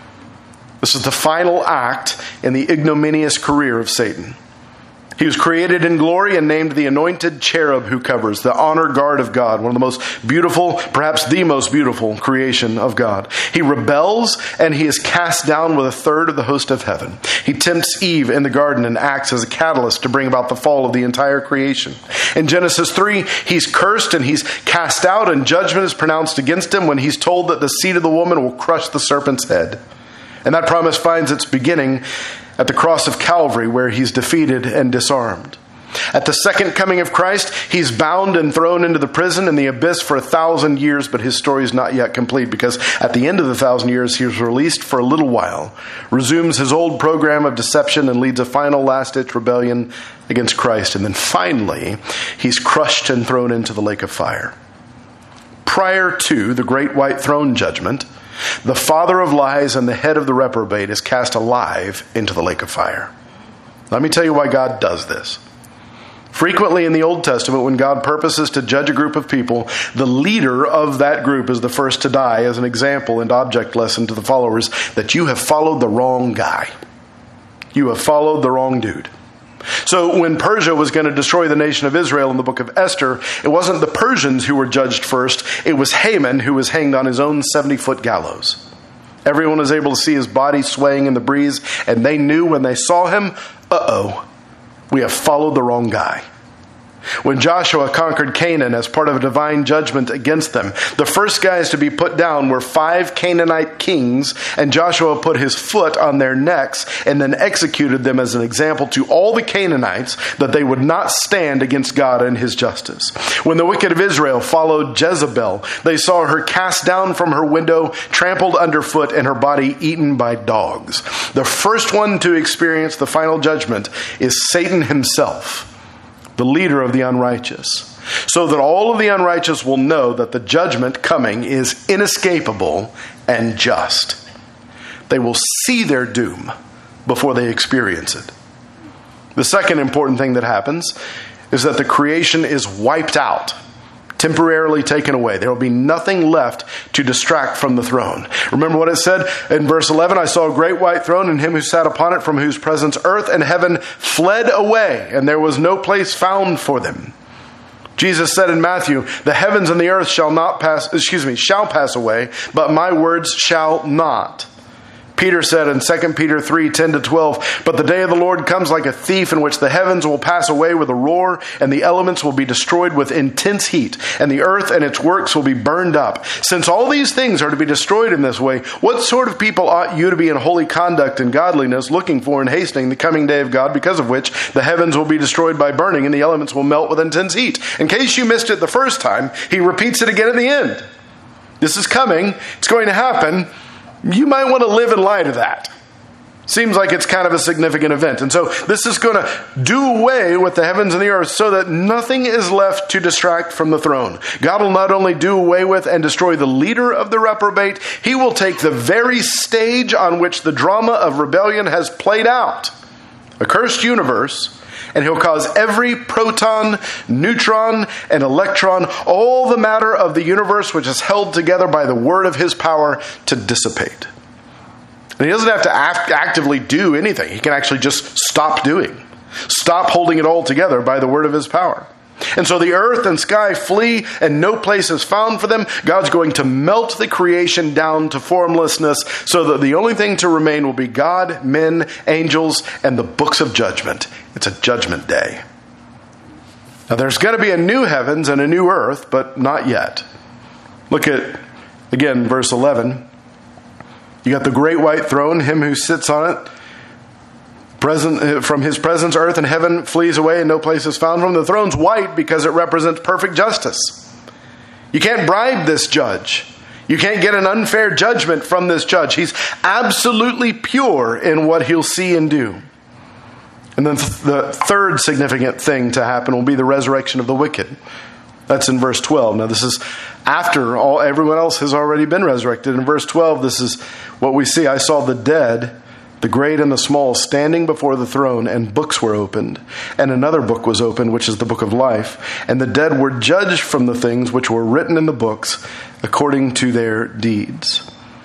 [SPEAKER 1] This is the final act in the ignominious career of Satan. He was created in glory and named the anointed cherub who covers, the honor guard of God, one of the most beautiful, perhaps the most beautiful creation of God. He rebels and he is cast down with a third of the host of heaven. He tempts Eve in the garden and acts as a catalyst to bring about the fall of the entire creation. In Genesis 3, he's cursed and he's cast out, and judgment is pronounced against him when he's told that the seed of the woman will crush the serpent's head. And that promise finds its beginning at the cross of Calvary, where he's defeated and disarmed. At the second coming of Christ, he's bound and thrown into the prison in the abyss for 1,000 years, but his story is not yet complete, because at the end of the 1,000 years, he was released for a little while, resumes his old program of deception, and leads a final last-ditch rebellion against Christ. And then finally, he's crushed and thrown into the lake of fire. Prior to the Great White Throne Judgment, the father of lies and the head of the reprobate is cast alive into the lake of fire. Let me tell you why God does this. Frequently in the Old Testament, when God purposes to judge a group of people, the leader of that group is the first to die, as an example and object lesson to the followers that you have followed the wrong guy. You have followed the wrong dude. So when Persia was going to destroy the nation of Israel in the book of Esther, it wasn't the Persians who were judged first. It was Haman who was hanged on his own 70-foot gallows. Everyone was able to see his body swaying in the breeze, and they knew when they saw him, we have followed the wrong guy. When Joshua conquered Canaan as part of a divine judgment against them, the first guys to be put down were 5 Canaanite kings, and Joshua put his foot on their necks and then executed them as an example to all the Canaanites that they would not stand against God and his justice. When the wicked of Israel followed Jezebel, they saw her cast down from her window, trampled underfoot, and her body eaten by dogs. The first one to experience the final judgment is Satan himself, the leader of the unrighteous, so that all of the unrighteous will know that the judgment coming is inescapable and just. They will see their doom before they experience it. The second important thing that happens is that the creation is wiped out, temporarily taken away. There will be nothing left to distract from the throne. Remember what it said in verse 11, I saw a great white throne and him who sat upon it, from whose presence earth and heaven fled away, and there was no place found for them. Jesus said in Matthew, the heavens and the earth shall pass away, but my words shall not. Peter said in 2 Peter 3:10-12, "But the day of the Lord comes like a thief, in which the heavens will pass away with a roar, and the elements will be destroyed with intense heat, and the earth and its works will be burned up. Since all these things are to be destroyed in this way, what sort of people ought you to be in holy conduct and godliness, looking for and hastening the coming day of God, because of which the heavens will be destroyed by burning, and the elements will melt with intense heat?" In case you missed it the first time, he repeats it again at the end. This is coming. It's going to happen. You might want to live in light of that. Seems like it's kind of a significant event. And so this is going to do away with the heavens and the earth so that nothing is left to distract from the throne. God will not only do away with and destroy the leader of the reprobate, he will take the very stage on which the drama of rebellion has played out, a cursed universe, and he'll cause every proton, neutron, and electron, all the matter of the universe which is held together by the word of his power, to dissipate. And he doesn't have to actively do anything. He can actually just stop doing. Stop holding it all together by the word of his power. And so the earth and sky flee, and no place is found for them. God's going to melt the creation down to formlessness, so that the only thing to remain will be God, men, angels, and the books of judgment. It's a judgment day. Now there's going to be a new heavens and a new earth, but not yet. Look at, again, verse 11. You got the great white throne, him who sits on it. From his presence, earth and heaven flees away, and no place is found from. The throne's white because it represents perfect justice. You can't bribe this judge. You can't get an unfair judgment from this judge. He's absolutely pure in what he'll see and do. And then the third significant thing to happen will be the resurrection of the wicked. That's in verse 12. Now this is after everyone else has already been resurrected. In verse 12, this is what we see. "I saw the dead, the great and the small, standing before the throne, and books were opened. And another book was opened, which is the book of life. And the dead were judged from the things which were written in the books according to their deeds."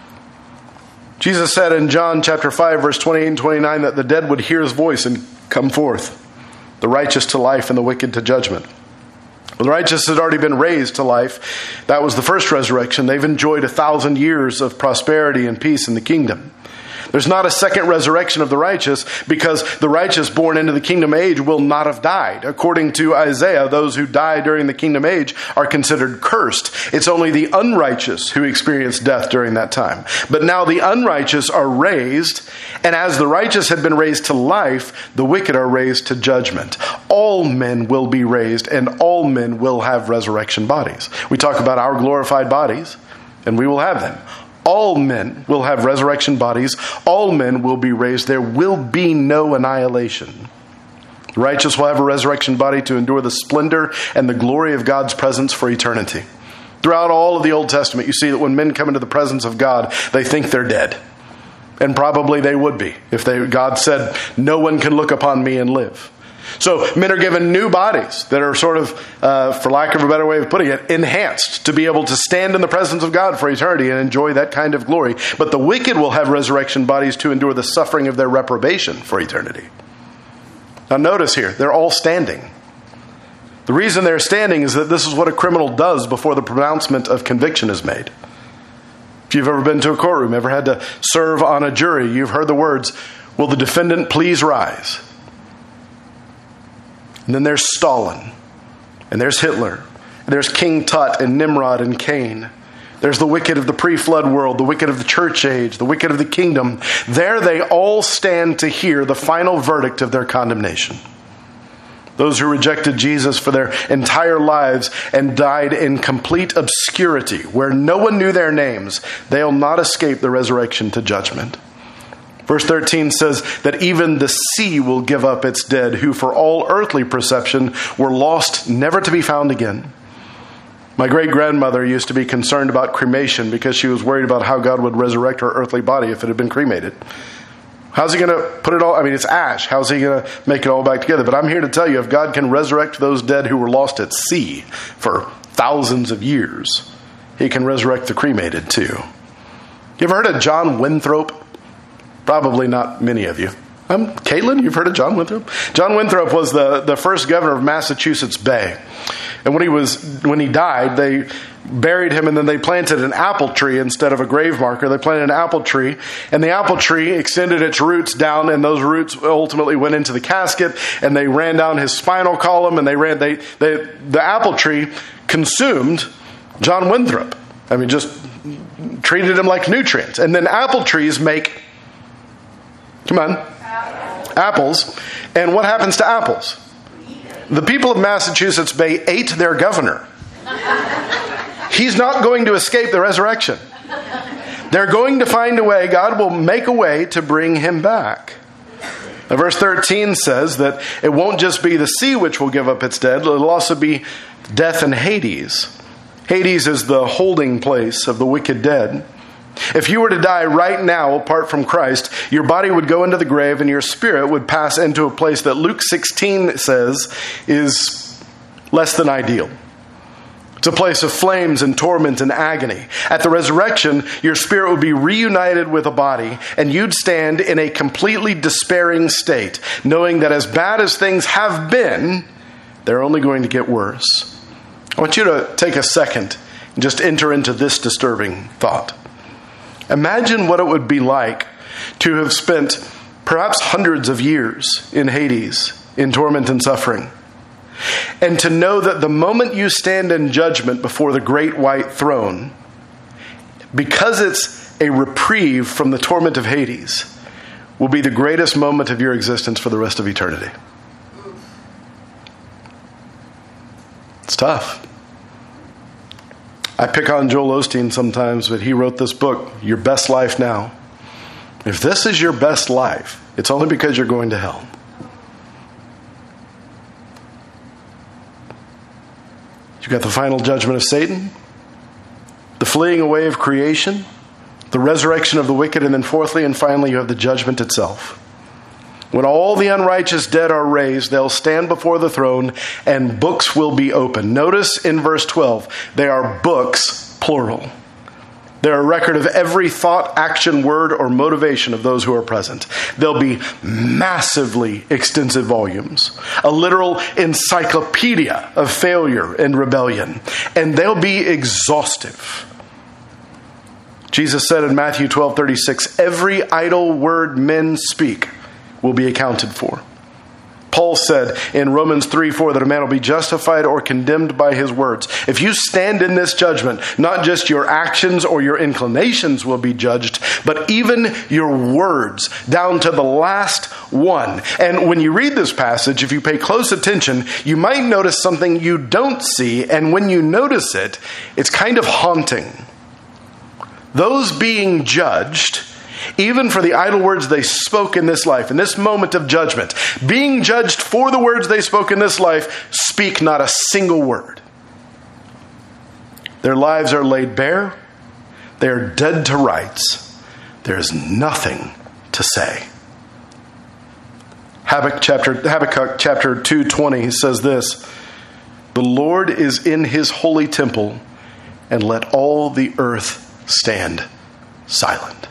[SPEAKER 1] Jesus said in John chapter 5, verse 28 and 29, that the dead would hear his voice and come forth, the righteous to life and the wicked to judgment. Well, the righteous had already been raised to life. That was the first resurrection. They've enjoyed 1,000 years of prosperity and peace in the kingdom. There's not a second resurrection of the righteous, because the righteous born into the kingdom age will not have died. According to Isaiah, those who die during the kingdom age are considered cursed. It's only the unrighteous who experience death during that time. But now the unrighteous are raised, and as the righteous have been raised to life, the wicked are raised to judgment. All men will be raised, and all men will have resurrection bodies. We talk about our glorified bodies, and we will have them. All men will have resurrection bodies. All men will be raised. There will be no annihilation. The righteous will have a resurrection body to endure the splendor and the glory of God's presence for eternity. Throughout all of the Old Testament, you see that when men come into the presence of God, they think they're dead. And probably they would be if God said, "No one can look upon me and live." So men are given new bodies that are sort of, for lack of a better way of putting it, enhanced to be able to stand in the presence of God for eternity and enjoy that kind of glory. But the wicked will have resurrection bodies to endure the suffering of their reprobation for eternity. Now notice here, they're all standing. The reason they're standing is that this is what a criminal does before the pronouncement of conviction is made. If you've ever been to a courtroom, ever had to serve on a jury, you've heard the words, "Will the defendant please rise?" And then there's Stalin, and there's Hitler, and there's King Tut and Nimrod and Cain. There's the wicked of the pre-flood world, the wicked of the church age, the wicked of the kingdom. There they all stand to hear the final verdict of their condemnation. Those who rejected Jesus for their entire lives and died in complete obscurity, where no one knew their names, they'll not escape the resurrection to judgment. Verse 13 says that even the sea will give up its dead, who for all earthly perception were lost, never to be found again. My great-grandmother used to be concerned about cremation because she was worried about how God would resurrect her earthly body if it had been cremated. How's he going to put it all? I mean, it's ash. How's he going to make it all back together? But I'm here to tell you, if God can resurrect those dead who were lost at sea for thousands of years, he can resurrect the cremated too. You ever heard of John Winthrop? Probably not many of you. Caitlin, you've heard of John Winthrop? John Winthrop was the first governor of Massachusetts Bay. And when he died, they buried him, and then they planted an apple tree instead of a grave marker. They planted an apple tree, and the apple tree extended its roots down, and those roots ultimately went into the casket, and they ran down his spinal column, and the apple tree consumed John Winthrop. I mean, just treated him like nutrients. And then apple trees make, apples. And what happens to apples? The people of Massachusetts Bay ate their governor. He's not going to escape the resurrection. They're going to find a way. God will make a way to bring him back. Now, verse 13 says that it won't just be the sea which will give up its dead. It'll also be death and Hades. Hades is the holding place of the wicked dead. If you were to die right now apart from Christ, your body would go into the grave and your spirit would pass into a place that Luke 16 says is less than ideal. It's a place of flames and torment and agony. At the resurrection, your spirit would be reunited with a body, and you'd stand in a completely despairing state, knowing that as bad as things have been, they're only going to get worse. I want you to take a second and just enter into this disturbing thought. Imagine what it would be like to have spent perhaps hundreds of years in Hades, in torment and suffering, and to know that the moment you stand in judgment before the great white throne, because it's a reprieve from the torment of Hades, will be the greatest moment of your existence for the rest of eternity. It's tough. I pick on Joel Osteen sometimes, but he wrote this book, Your Best Life Now. If this is your best life, it's only because you're going to hell. You've got the final judgment of Satan, the fleeing away of creation, the resurrection of the wicked, and then fourthly and finally you have the judgment itself. When all the unrighteous dead are raised, they'll stand before the throne and books will be opened. Notice in verse 12, they are books, plural. They're a record of every thought, action, word, or motivation of those who are present. They'll be massively extensive volumes, a literal encyclopedia of failure and rebellion, and they'll be exhaustive. Jesus said in Matthew 12:36, every idle word men speak will be accounted for. Paul said in Romans 3:4 that a man will be justified or condemned by his words. If you stand in this judgment, not just your actions or your inclinations will be judged, but even your words, down to the last one. And when you read this passage, if you pay close attention, you might notice something you don't see, and when you notice it, it's kind of haunting. Those being judged, even for the idle words they spoke in this life, in this moment of judgment, being judged for the words they spoke in this life, speak not a single word. Their lives are laid bare. They are dead to rights. There is nothing to say. Habakkuk chapter 2:20 says this, the Lord is in his holy temple, and let all the earth stand silent.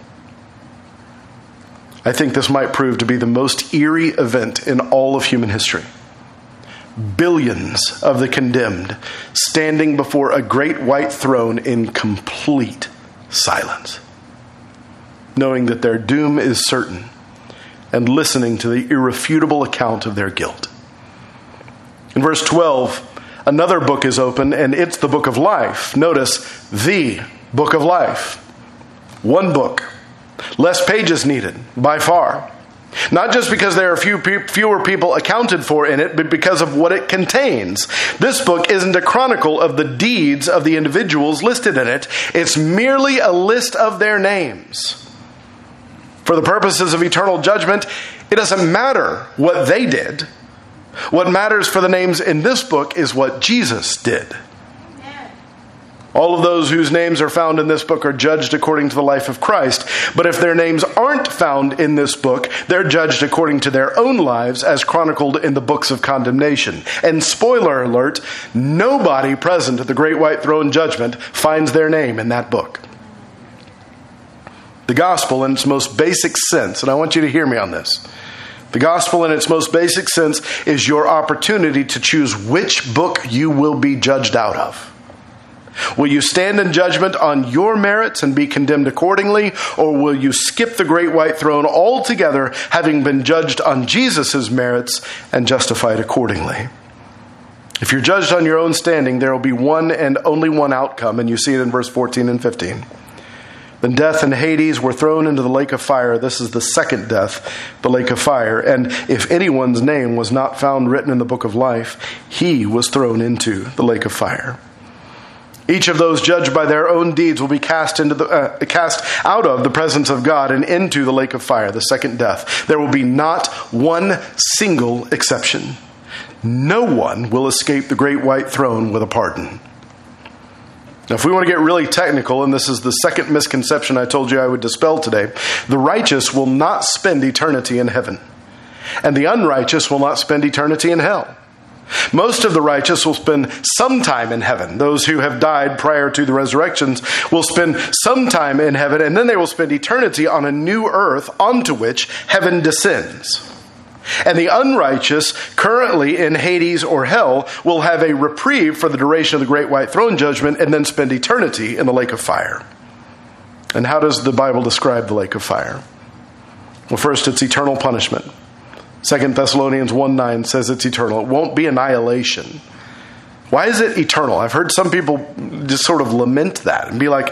[SPEAKER 1] I think this might prove to be the most eerie event in all of human history. Billions of the condemned standing before a great white throne in complete silence, knowing that their doom is certain and listening to the irrefutable account of their guilt. In verse 12, another book is open, and it's the book of life. Notice, the book of life. One book. Less pages needed, by far. Not just because there are fewer people accounted for in it, but because of what it contains. This book isn't a chronicle of the deeds of the individuals listed in it. It's merely a list of their names. For the purposes of eternal judgment, it doesn't matter what they did. What matters for the names in this book is what Jesus did. All of those whose names are found in this book are judged according to the life of Christ. But if their names aren't found in this book, they're judged according to their own lives as chronicled in the books of condemnation. And spoiler alert, nobody present at the great white throne judgment finds their name in that book. The gospel in its most basic sense, and I want you to hear me on this. The gospel in its most basic sense is your opportunity to choose which book you will be judged out of. Will you stand in judgment on your merits and be condemned accordingly, or will you skip the great white throne altogether, having been judged on Jesus' merits and justified accordingly? If you're judged on your own standing, there will be one and only one outcome, and you see it in verse 14 and 15. Then death and Hades were thrown into the lake of fire. This is the second death, the lake of fire. And if anyone's name was not found written in the book of life, he was thrown into the lake of fire. Each of those judged by their own deeds will be cast out of the presence of God and into the lake of fire, the second death. There will be not one single exception. No one will escape the great white throne with a pardon. Now, if we want to get really technical, and this is the second misconception I told you I would dispel today, the righteous will not spend eternity in heaven, and the unrighteous will not spend eternity in hell. Most of the righteous will spend some time in heaven. Those who have died prior to the resurrections will spend some time in heaven, and then they will spend eternity on a new earth onto which heaven descends. And the unrighteous, currently in Hades or hell, will have a reprieve for the duration of the great white throne judgment and then spend eternity in the lake of fire. And how does the Bible describe the lake of fire? Well, first, it's eternal punishment. 2 Thessalonians 1:9 says it's eternal. It won't be annihilation. Why is it eternal? I've heard some people just sort of lament that and be like,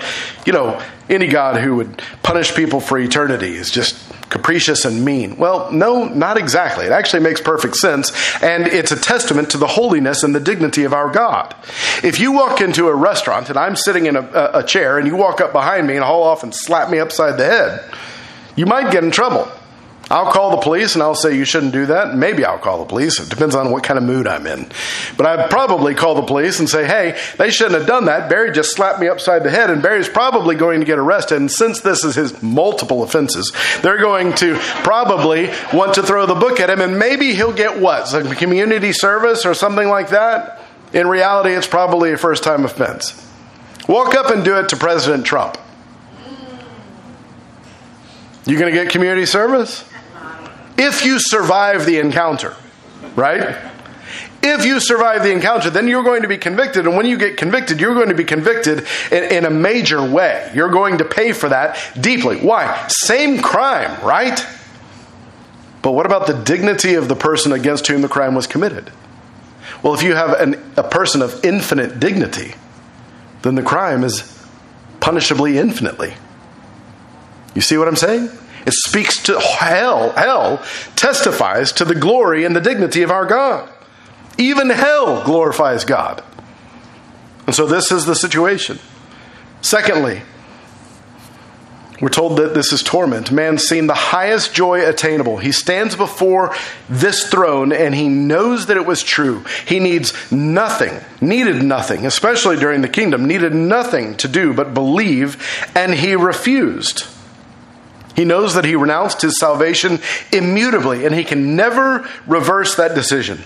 [SPEAKER 1] any God who would punish people for eternity is just capricious and mean. Well, no, not exactly. It actually makes perfect sense, and it's a testament to the holiness and the dignity of our God. If you walk into a restaurant and I'm sitting in a chair and you walk up behind me and haul off and slap me upside the head, you might get in trouble. I'll call the police and I'll say you shouldn't do that. Maybe I'll call the police. It depends on what kind of mood I'm in. But I'd probably call the police and say, hey, they shouldn't have done that. Barry just slapped me upside the head, and Barry's probably going to get arrested. And since this is his multiple offenses, they're going to probably want to throw the book at him, and maybe he'll get what? Some community service or something like that? In reality, it's probably a first-time offense. Walk up and do it to President Trump. You going to get community service? If you survive the encounter, right? If you survive the encounter, then you're going to be convicted. And when you get convicted, you're going to be convicted in a major way. You're going to pay for that deeply. Why? Same crime, right? But what about the dignity of the person against whom the crime was committed? Well, if you have a person of infinite dignity, then the crime is punishably infinitely. You see what I'm saying? It speaks to hell. Hell testifies to the glory and the dignity of our God. Even hell glorifies God. And so this is the situation. Secondly, we're told that this is torment. Man's seen the highest joy attainable. He stands before this throne and he knows that it was true. He needed nothing, especially during the kingdom, needed nothing to do but believe, and he refused. He knows that he renounced his salvation immutably, and he can never reverse that decision.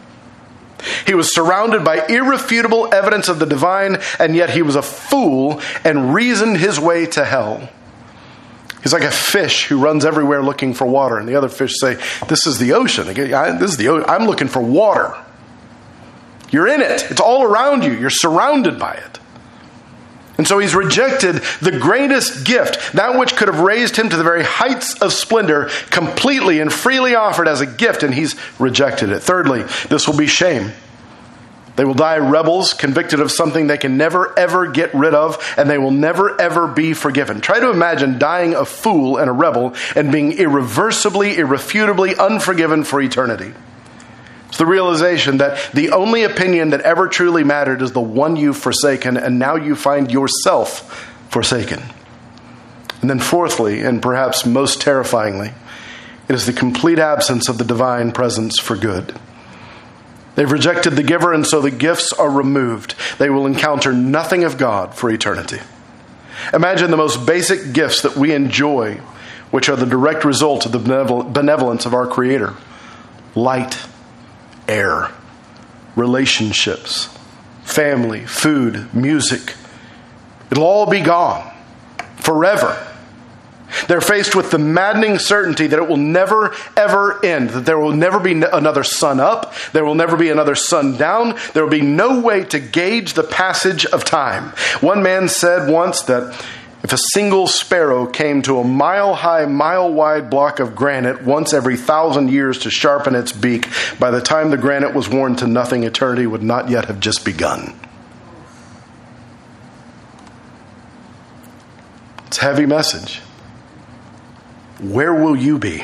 [SPEAKER 1] He was surrounded by irrefutable evidence of the divine, and yet he was a fool and reasoned his way to hell. He's like a fish who runs everywhere looking for water, and the other fish say, this is the ocean. This is the ocean. I'm looking for water. You're in it. It's all around you. You're surrounded by it. And so he's rejected the greatest gift, that which could have raised him to the very heights of splendor, completely and freely offered as a gift, and he's rejected it. Thirdly, this will be shame. They will die rebels, convicted of something they can never, ever get rid of, and they will never, ever be forgiven. Try to imagine dying a fool and a rebel and being irreversibly, irrefutably unforgiven for eternity. It's the realization that the only opinion that ever truly mattered is the one you've forsaken, and now you find yourself forsaken. And then fourthly, and perhaps most terrifyingly, it is the complete absence of the divine presence for good. They've rejected the giver, and so the gifts are removed. They will encounter nothing of God for eternity. Imagine the most basic gifts that we enjoy, which are the direct result of the benevolence of our Creator. Light, air, relationships, family, food, music. It'll all be gone forever. They're faced with the maddening certainty that it will never, ever end, that there will never be another sun up, there will never be another sun down, there will be no way to gauge the passage of time. One man said once that if a single sparrow came to a mile-high, mile-wide block of granite once every 1,000 years to sharpen its beak, by the time the granite was worn to nothing, eternity would not yet have just begun. It's a heavy message. Where will you be?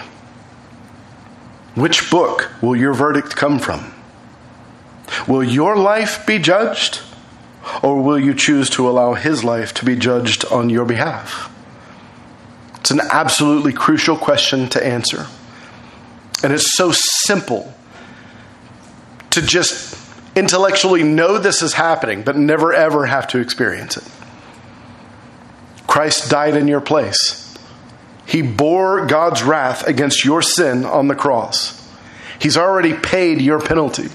[SPEAKER 1] Which book will your verdict come from? Will your life be judged, or will you choose to allow his life to be judged on your behalf? It's an absolutely crucial question to answer. And it's so simple to just intellectually know this is happening, but never ever have to experience it. Christ died in your place. He bore God's wrath against your sin on the cross. He's already paid your penalty.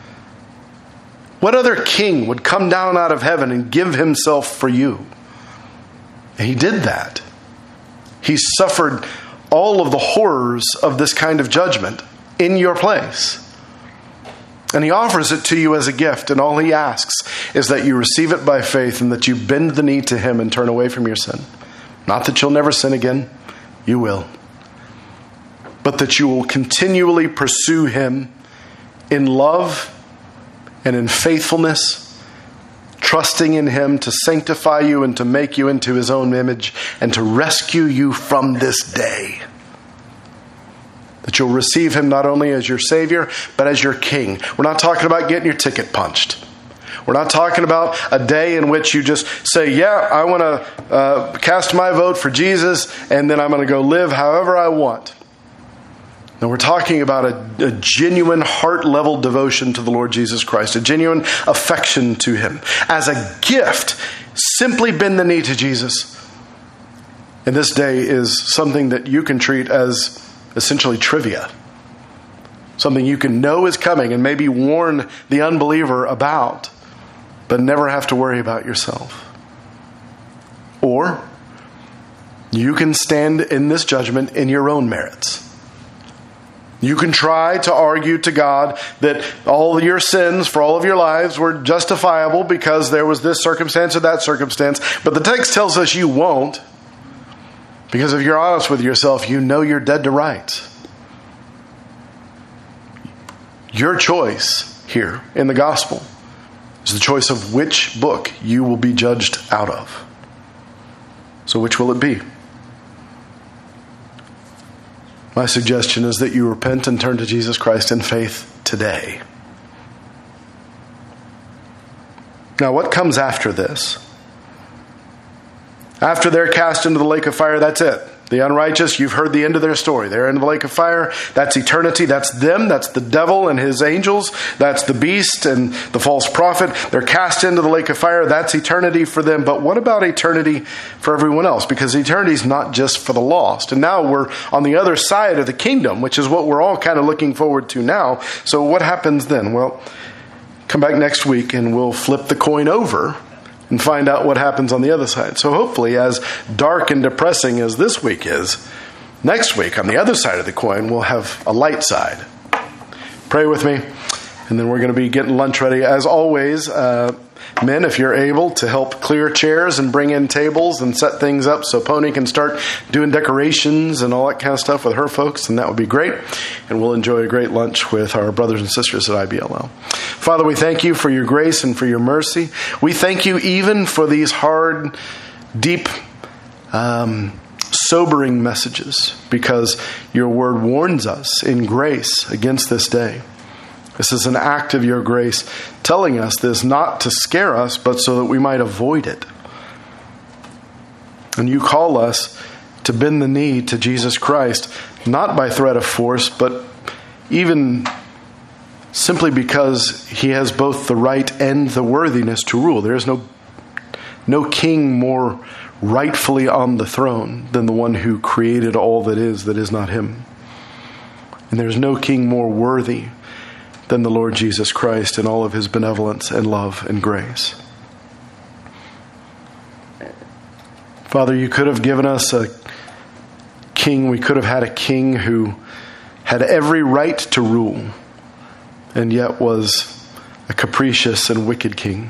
[SPEAKER 1] What other king would come down out of heaven and give himself for you? And he did that. He suffered all of the horrors of this kind of judgment in your place. And he offers it to you as a gift, and all he asks is that you receive it by faith and that you bend the knee to him and turn away from your sin. Not that you'll never sin again. You will. But that you will continually pursue him in love and in faithfulness, trusting in him to sanctify you and to make you into his own image and to rescue you from this day. That you'll receive him not only as your Savior, but as your King. We're not talking about getting your ticket punched. We're not talking about a day in which you just say, yeah, I want to cast my vote for Jesus, and then I'm going to go live however I want. No, we're talking about a genuine heart-level devotion to the Lord Jesus Christ, a genuine affection to him. As a gift, simply bend the knee to Jesus. And this day is something that you can treat as essentially trivia. Something you can know is coming and maybe warn the unbeliever about, but never have to worry about yourself. Or you can stand in this judgment in your own merits. You can try to argue to God that all your sins for all of your lives were justifiable because there was this circumstance or that circumstance. But the text tells us you won't. Because if you're honest with yourself, you know you're dead to rights. Your choice here in the gospel is the choice of which book you will be judged out of. So which will it be? My suggestion is that you repent and turn to Jesus Christ in faith today. Now, what comes after this? After they're cast into the lake of fire, that's it. The unrighteous, you've heard the end of their story. They're in the lake of fire. That's eternity. That's them. That's the devil and his angels. That's the beast and the false prophet. They're cast into the lake of fire. That's eternity for them. But what about eternity for everyone else? Because eternity is not just for the lost. And now we're on the other side of the kingdom, which is what we're all kind of looking forward to now. So what happens then? Well, come back next week and we'll flip the coin over and find out what happens on the other side. So hopefully, as dark and depressing as this week is, next week on the other side of the coin, we'll have a light side. Pray with me, and then we're going to be getting lunch ready. As always, men, if you're able to help clear chairs and bring in tables and set things up so Pony can start doing decorations and all that kind of stuff with her folks, then that would be great. And we'll enjoy a great lunch with our brothers and sisters at IBLL. Father, we thank you for your grace and for your mercy. We thank you even for these hard, deep, sobering messages, because your word warns us in grace against this day. This is an act of your grace telling us this not to scare us, but so that we might avoid it. And you call us to bend the knee to Jesus Christ, not by threat of force, but even simply because he has both the right and the worthiness to rule. There is no king more rightfully on the throne than the one who created all that is not him. And there's no king more worthy than the Lord Jesus Christ in all of his benevolence and love and grace. Father, you could have given us a king. We could have had a king who had every right to rule and yet was a capricious and wicked king.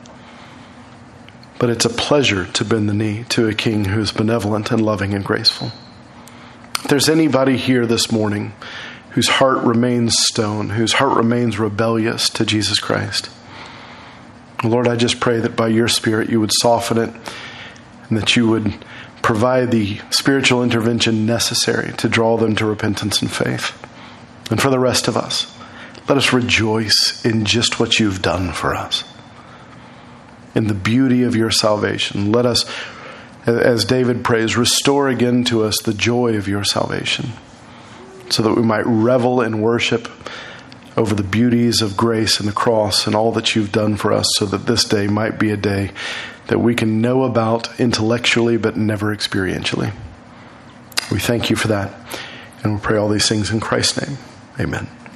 [SPEAKER 1] But it's a pleasure to bend the knee to a king who's benevolent and loving and graceful. If there's anybody here this morning whose heart remains stone, whose heart remains rebellious to Jesus Christ, Lord, I just pray that by your Spirit you would soften it and that you would provide the spiritual intervention necessary to draw them to repentance and faith. And for the rest of us, let us rejoice in just what you've done for us, in the beauty of your salvation. Let us, as David prays, restore again to us the joy of your salvation, so that we might revel in worship over the beauties of grace and the cross and all that you've done for us, so that this day might be a day that we can know about intellectually but never experientially. We thank you for that, and we pray all these things in Christ's name. Amen.